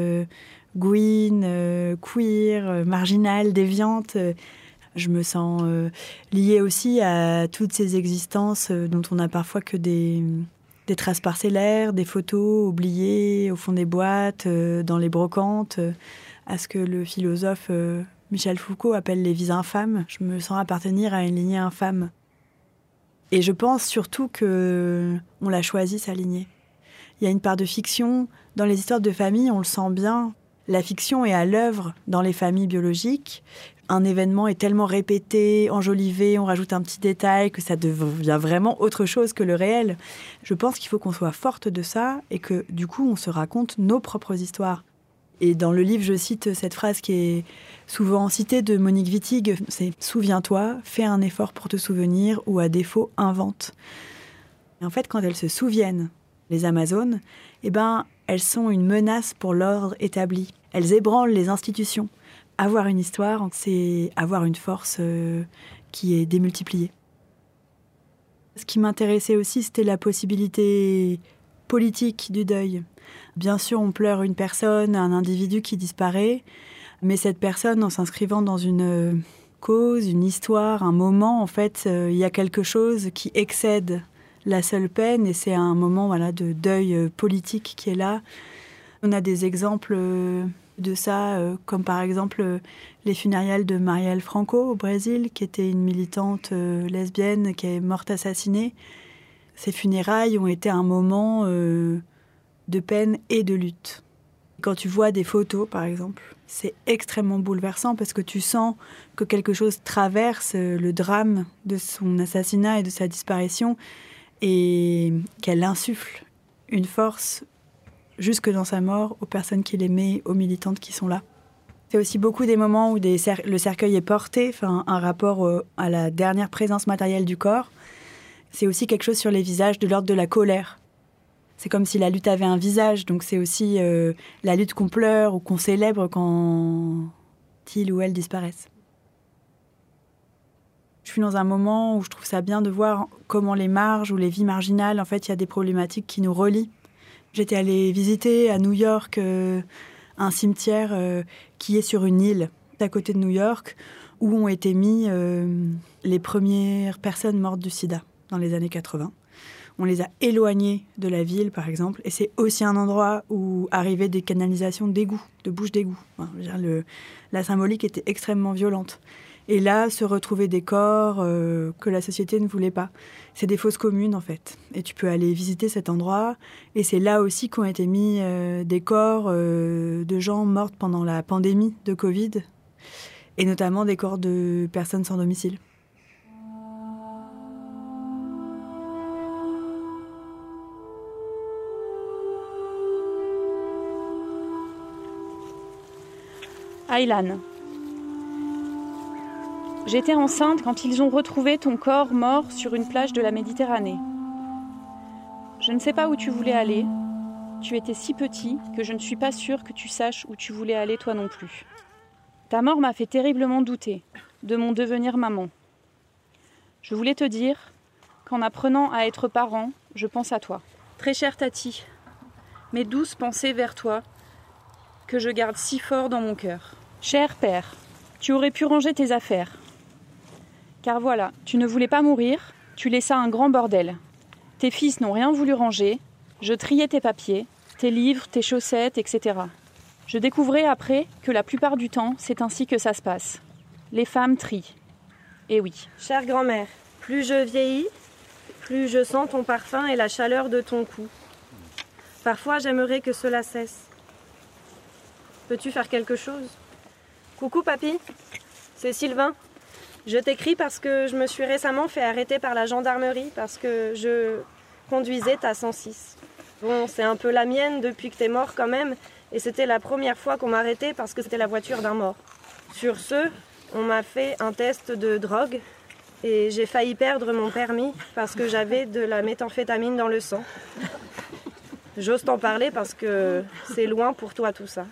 Gwyn, queer, marginale, déviante. Je me sens liée aussi à toutes ces existences dont on n'a parfois que des traces parcellaires, des photos oubliées au fond des boîtes, dans les brocantes, à ce que le philosophe Michel Foucault appelle les vies infâmes. Je me sens appartenir à une lignée infâme. Et je pense surtout qu'on l'a choisi, sa lignée. Il y a une part de fiction. Dans les histoires de famille, on le sent bien. la fiction est à l'œuvre dans les familles biologiques. Un événement est tellement répété, enjolivé, on rajoute un petit détail que ça devient vraiment autre chose que le réel. Je pense qu'il faut qu'on soit forte de ça et que du coup on se raconte nos propres histoires. Et dans le livre, je cite cette phrase qui est souvent citée de Monique Wittig, c'est « Souviens-toi, fais un effort pour te souvenir ou à défaut, invente ». Et en fait, quand elles se souviennent, les Amazones, elles sont une menace pour l'ordre établi. Elles ébranlent les institutions. Avoir une histoire, c'est avoir une force qui est démultipliée. Ce qui m'intéressait aussi, c'était la possibilité politique du deuil. Bien sûr, on pleure une personne, un individu qui disparaît, mais cette personne, en s'inscrivant dans une cause, une histoire, un moment, en fait, il y a quelque chose qui excède la seule peine, et c'est un moment de deuil politique qui est là. On a des exemples de ça, comme par exemple les funérailles de Marielle Franco au Brésil, qui était une militante lesbienne qui est morte assassinée. Ces funérailles ont été un moment de peine et de lutte. Quand tu vois des photos, par exemple, c'est extrêmement bouleversant parce que tu sens que quelque chose traverse le drame de son assassinat et de sa disparition et qu'elle insuffle une force jusque dans sa mort aux personnes qu'il aimait, aux militantes qui sont là. C'est aussi beaucoup des moments où le cercueil est porté, un rapport à la dernière présence matérielle du corps. C'est aussi quelque chose sur les visages de l'ordre de la colère. C'est comme si la lutte avait un visage, donc c'est aussi la lutte qu'on pleure ou qu'on célèbre quand il ou elle disparaissent. Je suis dans un moment où je trouve ça bien de voir comment les marges ou les vies marginales, en fait, il y a des problématiques qui nous relient. J'étais allée visiter à New York un cimetière qui est sur une île à côté de New York où ont été mis les premières personnes mortes du sida dans les années 80. On les a éloignées de la ville, par exemple, et c'est aussi un endroit où arrivaient des canalisations d'égouts, de bouches d'égouts. La symbolique était extrêmement violente. Et là, se retrouver des corps que la société ne voulait pas. C'est des fosses communes, en fait. Et tu peux aller visiter cet endroit. Et c'est là aussi qu'ont été mis des corps de gens mortes pendant la pandémie de Covid. Et notamment des corps de personnes sans domicile. Aylan. J'étais enceinte quand ils ont retrouvé ton corps mort sur une plage de la Méditerranée. Je ne sais pas où tu voulais aller. Tu étais si petit que je ne suis pas sûre que tu saches où tu voulais aller toi non plus. Ta mort m'a fait terriblement douter de mon devenir maman. Je voulais te dire qu'en apprenant à être parent, je pense à toi. Très chère Tati, mes douces pensées vers toi que je garde si fort dans mon cœur. Cher père, tu aurais pu ranger tes affaires. Car voilà, tu ne voulais pas mourir, tu laissas un grand bordel. Tes fils n'ont rien voulu ranger, je triais tes papiers, tes livres, tes chaussettes, etc. Je découvrais après que la plupart du temps, c'est ainsi que ça se passe. Les femmes trient. Et oui. Chère grand-mère, plus je vieillis, plus je sens ton parfum et la chaleur de ton cou. Parfois, j'aimerais que cela cesse. Peux-tu faire quelque chose ? Coucou papy, c'est Sylvain. Je t'écris parce que je me suis récemment fait arrêter par la gendarmerie parce que je conduisais ta 106. Bon, c'est un peu la mienne depuis que t'es mort quand même, et c'était la première fois qu'on m'arrêtait parce que c'était la voiture d'un mort. Sur ce, on m'a fait un test de drogue et j'ai failli perdre mon permis parce que j'avais de la méthamphétamine dans le sang. J'ose t'en parler parce que c'est loin pour toi tout ça.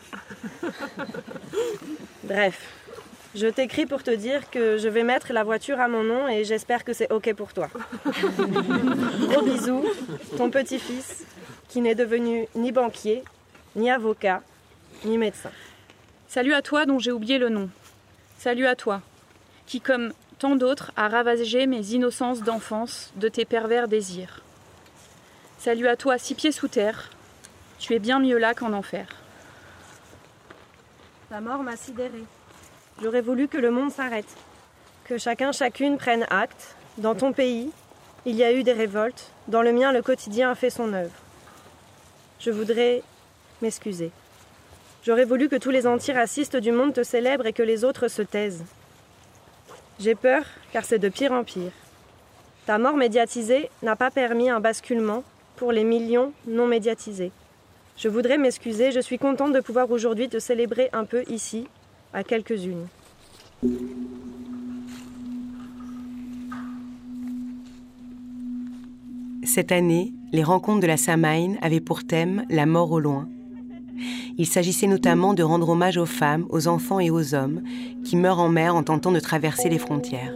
Bref. Je t'écris pour te dire que je vais mettre la voiture à mon nom et j'espère que c'est OK pour toi. Gros bisous, ton petit-fils, qui n'est devenu ni banquier, ni avocat, ni médecin. Salut à toi dont j'ai oublié le nom. Salut à toi, qui comme tant d'autres a ravagé mes innocences d'enfance de tes pervers désirs. Salut à toi, 6 pieds sous terre, tu es bien mieux là qu'en enfer. Ta mort m'a sidérée. J'aurais voulu que le monde s'arrête, que chacun, chacune prenne acte. Dans ton pays, il y a eu des révoltes. Dans le mien, le quotidien a fait son œuvre. Je voudrais m'excuser. J'aurais voulu que tous les antiracistes du monde te célèbrent et que les autres se taisent. J'ai peur, car c'est de pire en pire. Ta mort médiatisée n'a pas permis un basculement pour les millions non médiatisés. Je voudrais m'excuser, je suis contente de pouvoir aujourd'hui te célébrer un peu ici, à quelques-unes. Cette année, les rencontres de la Samhain avaient pour thème la mort au loin. Il s'agissait notamment de rendre hommage aux femmes, aux enfants et aux hommes qui meurent en mer en tentant de traverser les frontières.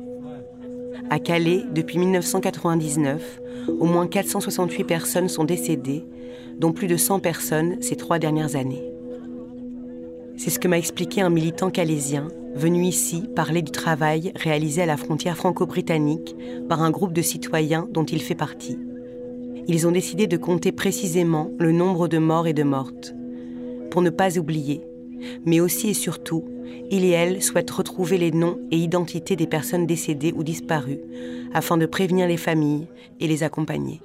À Calais, depuis 1999, au moins 468 personnes sont décédées, dont plus de 100 personnes ces 3 dernières années. C'est ce que m'a expliqué un militant calaisien, venu ici parler du travail réalisé à la frontière franco-britannique par un groupe de citoyens dont il fait partie. Ils ont décidé de compter précisément le nombre de morts et de mortes, pour ne pas oublier, mais aussi et surtout, il et elle souhaitent retrouver les noms et identités des personnes décédées ou disparues, afin de prévenir les familles et les accompagner.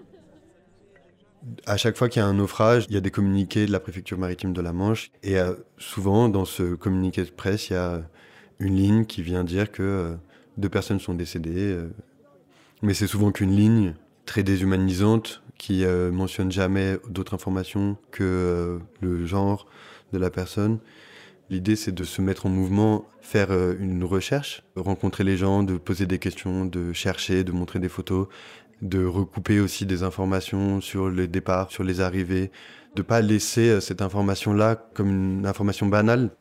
À chaque fois qu'il y a un naufrage, il y a des communiqués de la préfecture maritime de la Manche. Et souvent, dans ce communiqué de presse, il y a une ligne qui vient dire que 2 personnes sont décédées. Mais c'est souvent qu'une ligne très déshumanisante qui mentionne jamais d'autres informations que le genre de la personne. L'idée, c'est de se mettre en mouvement, faire une recherche, rencontrer les gens, de poser des questions, de chercher, de montrer des photos, de recouper aussi des informations sur les départs, sur les arrivées, de ne pas laisser cette information-là comme une information banale.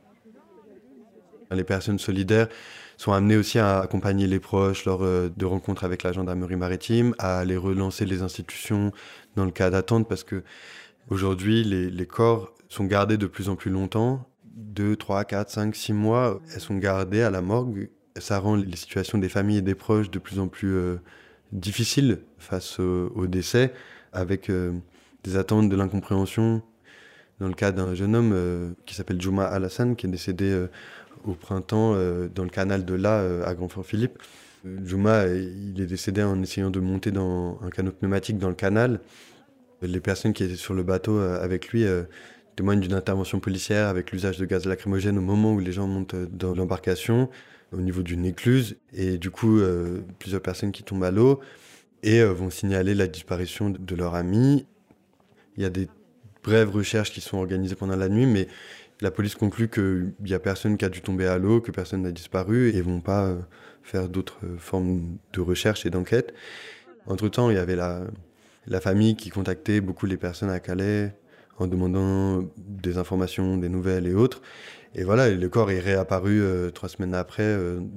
Les personnes solidaires sont amenées aussi à accompagner les proches lors de rencontres avec la gendarmerie maritime, à aller relancer les institutions dans le cas d'attente, parce que aujourd'hui, les corps sont gardés de plus en plus longtemps, 2, 3, 4, 5, 6 mois, elles sont gardées à la morgue. Ça rend les situations des familles et des proches de plus en plus difficiles face au décès, avec des attentes, de l'incompréhension. Dans le cas d'un jeune homme qui s'appelle Juma Alassane, qui est décédé au printemps dans le canal de La à Grand-Fort-Philippe. Juma, il est décédé en essayant de monter dans un canot pneumatique dans le canal. Les personnes qui étaient sur le bateau avec lui témoignent d'une intervention policière avec l'usage de gaz lacrymogène au moment où les gens montent dans l'embarcation, au niveau d'une écluse. Et du coup, plusieurs personnes qui tombent à l'eau et vont signaler la disparition de leur ami. Il y a des brèves recherches qui sont organisées pendant la nuit, mais la police conclut qu'il n'y a personne qui a dû tomber à l'eau, que personne n'a disparu, et ils ne vont pas faire d'autres formes de recherche et d'enquête. Entre-temps, il y avait la famille qui contactait beaucoup les personnes à Calais en demandant des informations, des nouvelles et autres. Et voilà, le corps est réapparu 3 semaines après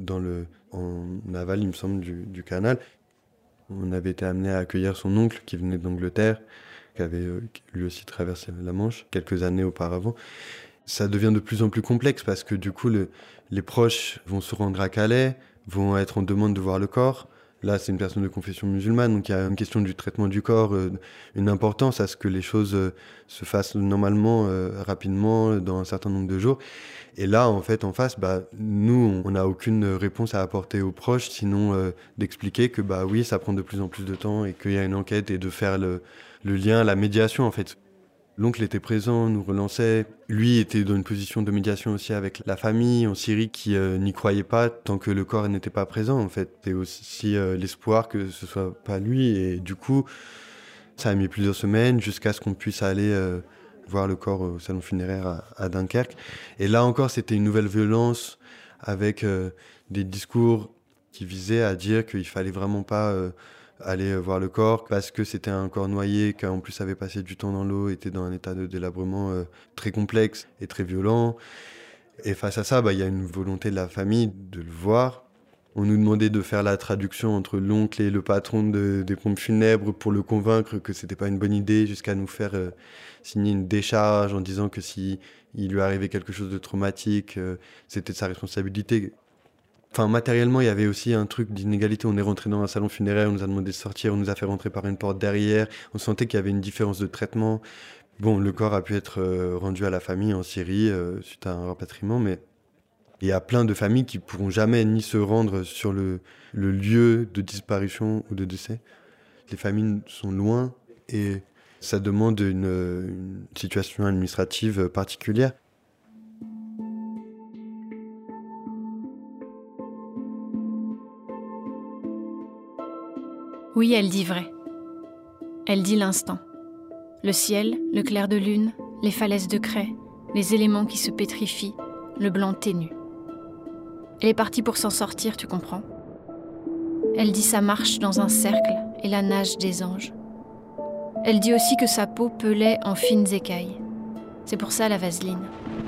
en aval, il me semble, du canal. On avait été amené à accueillir son oncle qui venait d'Angleterre, qui avait lui aussi traversé la Manche quelques années auparavant. Ça devient de plus en plus complexe parce que du coup, les proches vont se rendre à Calais, vont être en demande de voir le corps. Là, c'est une personne de confession musulmane, donc il y a une question du traitement du corps, une importance à ce que les choses se fassent normalement, rapidement, dans un certain nombre de jours. Et là, en fait, en face, nous, on n'a aucune réponse à apporter aux proches, sinon d'expliquer que oui, ça prend de plus en plus de temps et qu'il y a une enquête et de faire le lien, la médiation, en fait. L'oncle était présent, nous relançait. Lui était dans une position de médiation aussi avec la famille en Syrie qui n'y croyait pas tant que le corps n'était pas présent, en fait. Et aussi l'espoir que ce soit pas lui. Et du coup, ça a mis plusieurs semaines jusqu'à ce qu'on puisse aller voir le corps au salon funéraire à Dunkerque. Et là encore, c'était une nouvelle violence avec des discours qui visaient à dire qu'il fallait vraiment pas aller voir le corps parce que c'était un corps noyé, qu'en plus avait passé du temps dans l'eau, était dans un état de délabrement très complexe et très violent. Et face à ça, il y a une volonté de la famille de le voir. On nous demandait de faire la traduction entre l'oncle et le patron des pompes funèbres pour le convaincre que c'était pas une bonne idée, jusqu'à nous faire signer une décharge en disant que si il lui arrivait quelque chose de traumatique, c'était de sa responsabilité. Enfin, matériellement, il y avait aussi un truc d'inégalité. On est rentré dans un salon funéraire, on nous a demandé de sortir, on nous a fait rentrer par une porte derrière. On sentait qu'il y avait une différence de traitement. Bon, le corps a pu être rendu à la famille en Syrie suite à un rapatriement, mais il y a plein de familles qui ne pourront jamais ni se rendre sur le lieu de disparition ou de décès. Les familles sont loin et ça demande une situation administrative particulière. Oui, elle dit vrai. Elle dit l'instant. Le ciel, le clair de lune, les falaises de craie, les éléments qui se pétrifient, le blanc ténu. Elle est partie pour s'en sortir, tu comprends ? Elle dit sa marche dans un cercle et la nage des anges. Elle dit aussi que sa peau pelait en fines écailles. C'est pour ça la vaseline.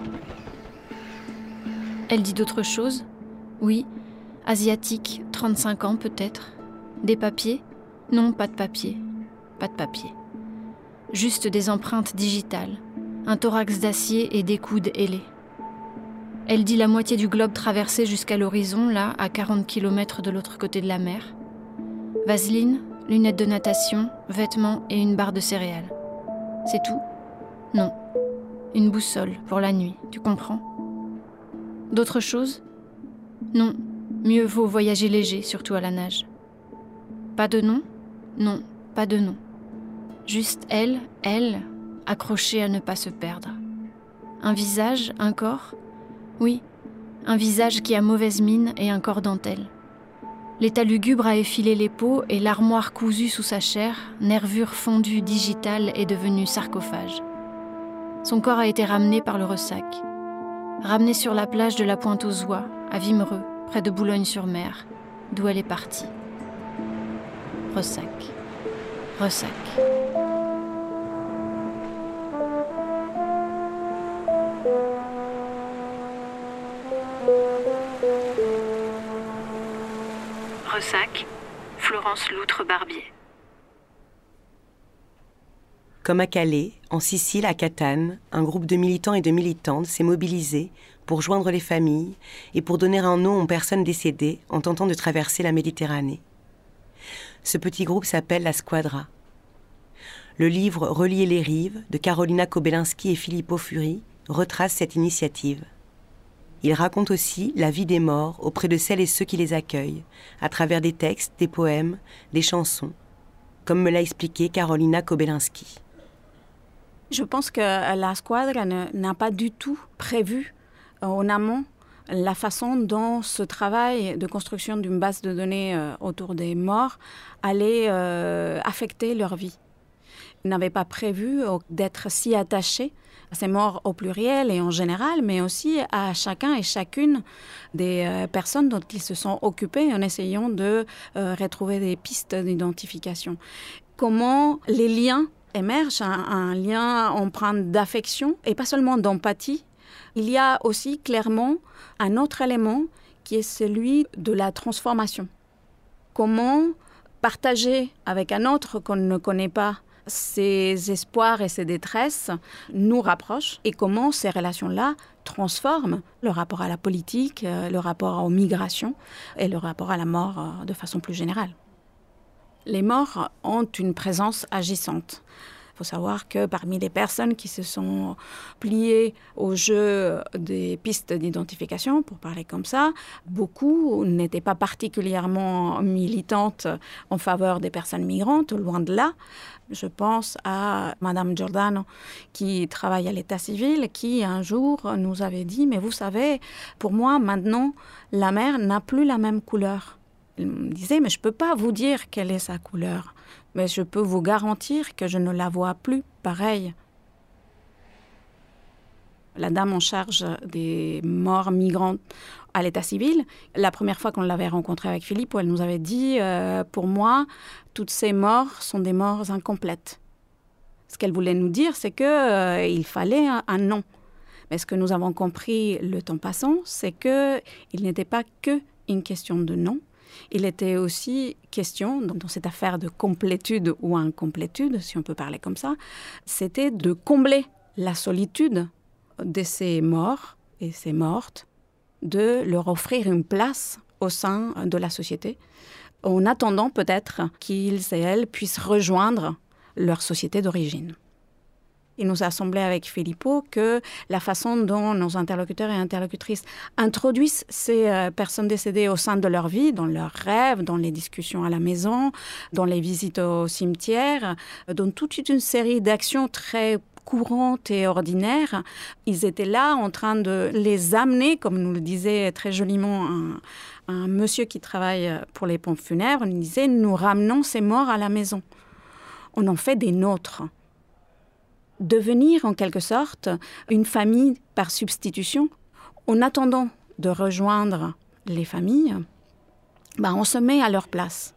Elle dit d'autres choses ? Oui, asiatique, 35 ans peut-être. Des papiers ? Non, pas de papier. Pas de papier. Juste des empreintes digitales, un thorax d'acier et des coudes ailés. Elle dit la moitié du globe traversé jusqu'à l'horizon, là, à 40 km de l'autre côté de la mer. Vaseline, lunettes de natation, vêtements et une barre de céréales. C'est tout ? Non. Une boussole pour la nuit, tu comprends ? D'autres choses ? Non. Mieux vaut voyager léger, surtout à la nage. Pas de nom ? Non, pas de nom. Juste elle, accrochée à ne pas se perdre. Un visage, un corps ? Oui, un visage qui a mauvaise mine et un corps dentelle. L'état lugubre a effilé les peaux et l'armoire cousue sous sa chair, nervure fondue digitale, est devenue sarcophage. Son corps a été ramené par le ressac. Ramené sur la plage de la Pointe aux Oies, à Wimereux, près de Boulogne-sur-Mer, d'où elle est partie. Ressac. Ressac. Ressac, Florence Loutre-Barbier. Comme à Calais, en Sicile, à Catane, un groupe de militants et de militantes s'est mobilisé pour joindre les familles et pour donner un nom aux personnes décédées en tentant de traverser la Méditerranée. Ce petit groupe s'appelle la Squadra. Le livre « Relier les rives » de Karolina Kobelinski et Filippo Furi retrace cette initiative. Il raconte aussi la vie des morts auprès de celles et ceux qui les accueillent, à travers des textes, des poèmes, des chansons, comme me l'a expliqué Karolina Kobelinski. Je pense que la Squadra n'a pas du tout prévu en amont la façon dont ce travail de construction d'une base de données autour des morts allait affecter leur vie. Ils n'avaient pas prévu d'être si attachés à ces morts au pluriel et en général, mais aussi à chacun et chacune des personnes dont ils se sont occupés en essayant de retrouver des pistes d'identification. Comment les liens émergent, un lien empreint d'affection et pas seulement d'empathie. Il y a aussi clairement un autre élément qui est celui de la transformation. Comment partager avec un autre qu'on ne connaît pas ses espoirs et ses détresses nous rapprochent et comment ces relations-là transforment le rapport à la politique, le rapport aux migrations et le rapport à la mort de façon plus générale. Les morts ont une présence agissante. Il faut savoir que parmi les personnes qui se sont pliées au jeu des pistes d'identification, pour parler comme ça, beaucoup n'étaient pas particulièrement militantes en faveur des personnes migrantes, loin de là. Je pense à Madame Giordano, qui travaille à l'état civil, qui un jour nous avait dit « Mais vous savez, pour moi, maintenant, la mer n'a plus la même couleur. » Elle me disait « Mais je ne peux pas vous dire quelle est sa couleur. » Mais je peux vous garantir que je ne la vois plus pareille. La dame en charge des morts migrantes à l'état civil, la première fois qu'on l'avait rencontrée avec Philippe, elle nous avait dit pour moi, toutes ces morts sont des morts incomplètes. Ce qu'elle voulait nous dire, c'est qu'il fallait un nom. Mais ce que nous avons compris le temps passant, c'est qu'il n'était pas qu'une question de nom. Il était aussi question, dans cette affaire de complétude ou incomplétude, si on peut parler comme ça, c'était de combler la solitude de ces morts et ces mortes, de leur offrir une place au sein de la société, en attendant peut-être qu'ils et elles puissent rejoindre leur société d'origine. Il nous a semblé avec Filippo que la façon dont nos interlocuteurs et interlocutrices introduisent ces personnes décédées au sein de leur vie, dans leurs rêves, dans les discussions à la maison, dans les visites au cimetière, dans toute une série d'actions très courantes et ordinaires. Ils étaient là en train de les amener, comme nous le disait très joliment un monsieur qui travaille pour les pompes funèbres. Il disait, nous ramenons ces morts à la maison. On en fait des nôtres. Devenir en quelque sorte une famille par substitution, en attendant de rejoindre les familles, on se met à leur place.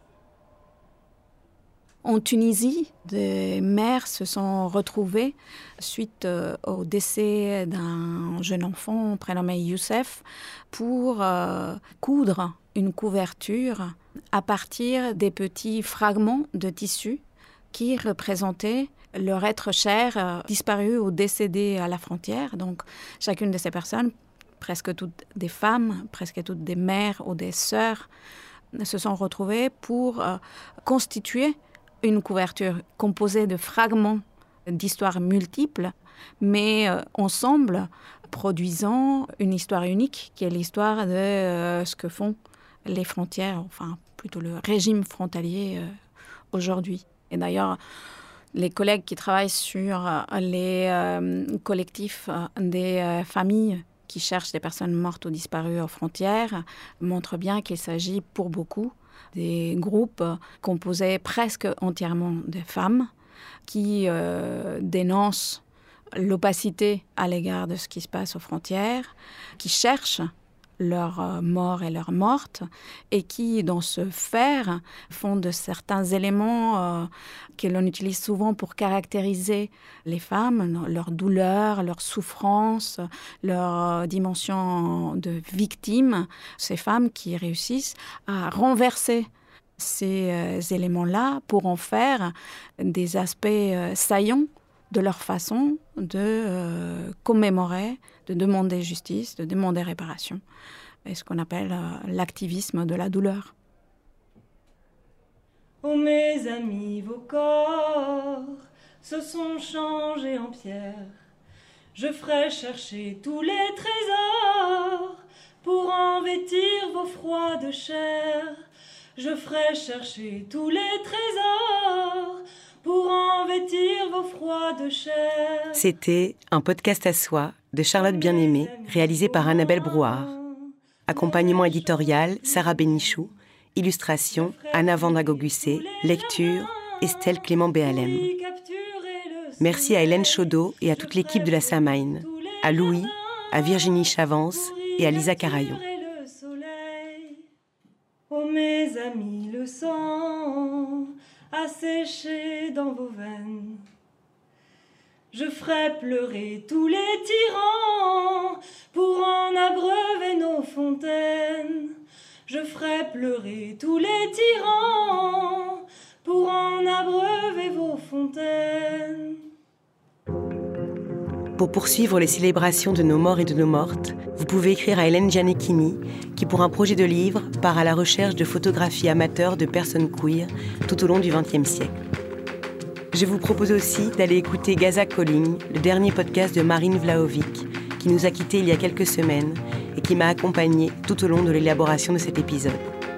En Tunisie, des mères se sont retrouvées suite au décès d'un jeune enfant prénommé Youssef pour coudre une couverture à partir des petits fragments de tissu qui représentaient leur être cher disparu ou décédé à la frontière. Donc, chacune de ces personnes, presque toutes des femmes, presque toutes des mères ou des sœurs, se sont retrouvées pour constituer une couverture composée de fragments d'histoires multiples, mais ensemble produisant une histoire unique, qui est l'histoire de ce que font les frontières, enfin plutôt le régime frontalier aujourd'hui. Et d'ailleurs, les collègues qui travaillent sur les collectifs des familles qui cherchent des personnes mortes ou disparues aux frontières montrent bien qu'il s'agit pour beaucoup des groupes composés presque entièrement de femmes qui dénoncent l'opacité à l'égard de ce qui se passe aux frontières, qui cherchent leurs morts et leurs mortes, et qui, dans ce faire, font de certains éléments que l'on utilise souvent pour caractériser les femmes, leur douleur, leur souffrance, leur dimension de victime, ces femmes qui réussissent à renverser ces éléments-là pour en faire des aspects saillants de leur façon de commémorer, de demander justice, de demander réparation. Et ce qu'on appelle l'activisme de la douleur. Oh mes amis, vos corps se sont changés en pierre. Je ferai chercher tous les trésors pour en vêtir vos froides chairs. Je ferai chercher tous les trésors pour en vêtir vos froides chairs. C'était un podcast à soi de Charlotte Bien-Aimée, réalisé par Annabelle Brouard. Accompagnement éditorial, Sarah Bénichou. Illustration, Anna Vandagogussé. Lecture, Estelle Clément-Béalem. Merci à Hélène Chaudot et à toute l'équipe de la Samaine, à Louis, à Virginie Chavance et à Lisa Carayon. Oh mes amis, le sang a séché dans vos veines. Je ferai pleurer tous les tyrans pour en abreuver nos fontaines. Je ferai pleurer tous les tyrans pour en abreuver vos fontaines. Pour poursuivre les célébrations de nos morts et de nos mortes, vous pouvez écrire à Hélène Gianecchini, qui pour un projet de livre part à la recherche de photographies amateurs de personnes queer tout au long du XXe siècle. Je vous propose aussi d'aller écouter Gaza Calling, le dernier podcast de Marine Vlahovic, qui nous a quittés il y a quelques semaines et qui m'a accompagnée tout au long de l'élaboration de cet épisode.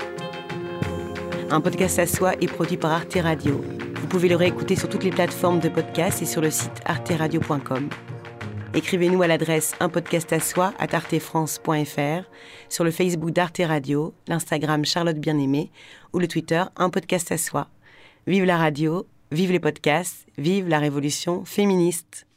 Un podcast à soi est produit par Arte Radio. Vous pouvez le réécouter sur toutes les plateformes de podcast et sur le site arteradio.com. Écrivez-nous à l'adresse unpodcastasoi@artefrance.fr, sur le Facebook d'Arte Radio, l'Instagram Charlotte Bien-Aimée ou le Twitter Un Podcast à Soi. Vive la radio, vive les podcasts, vive la révolution féministe.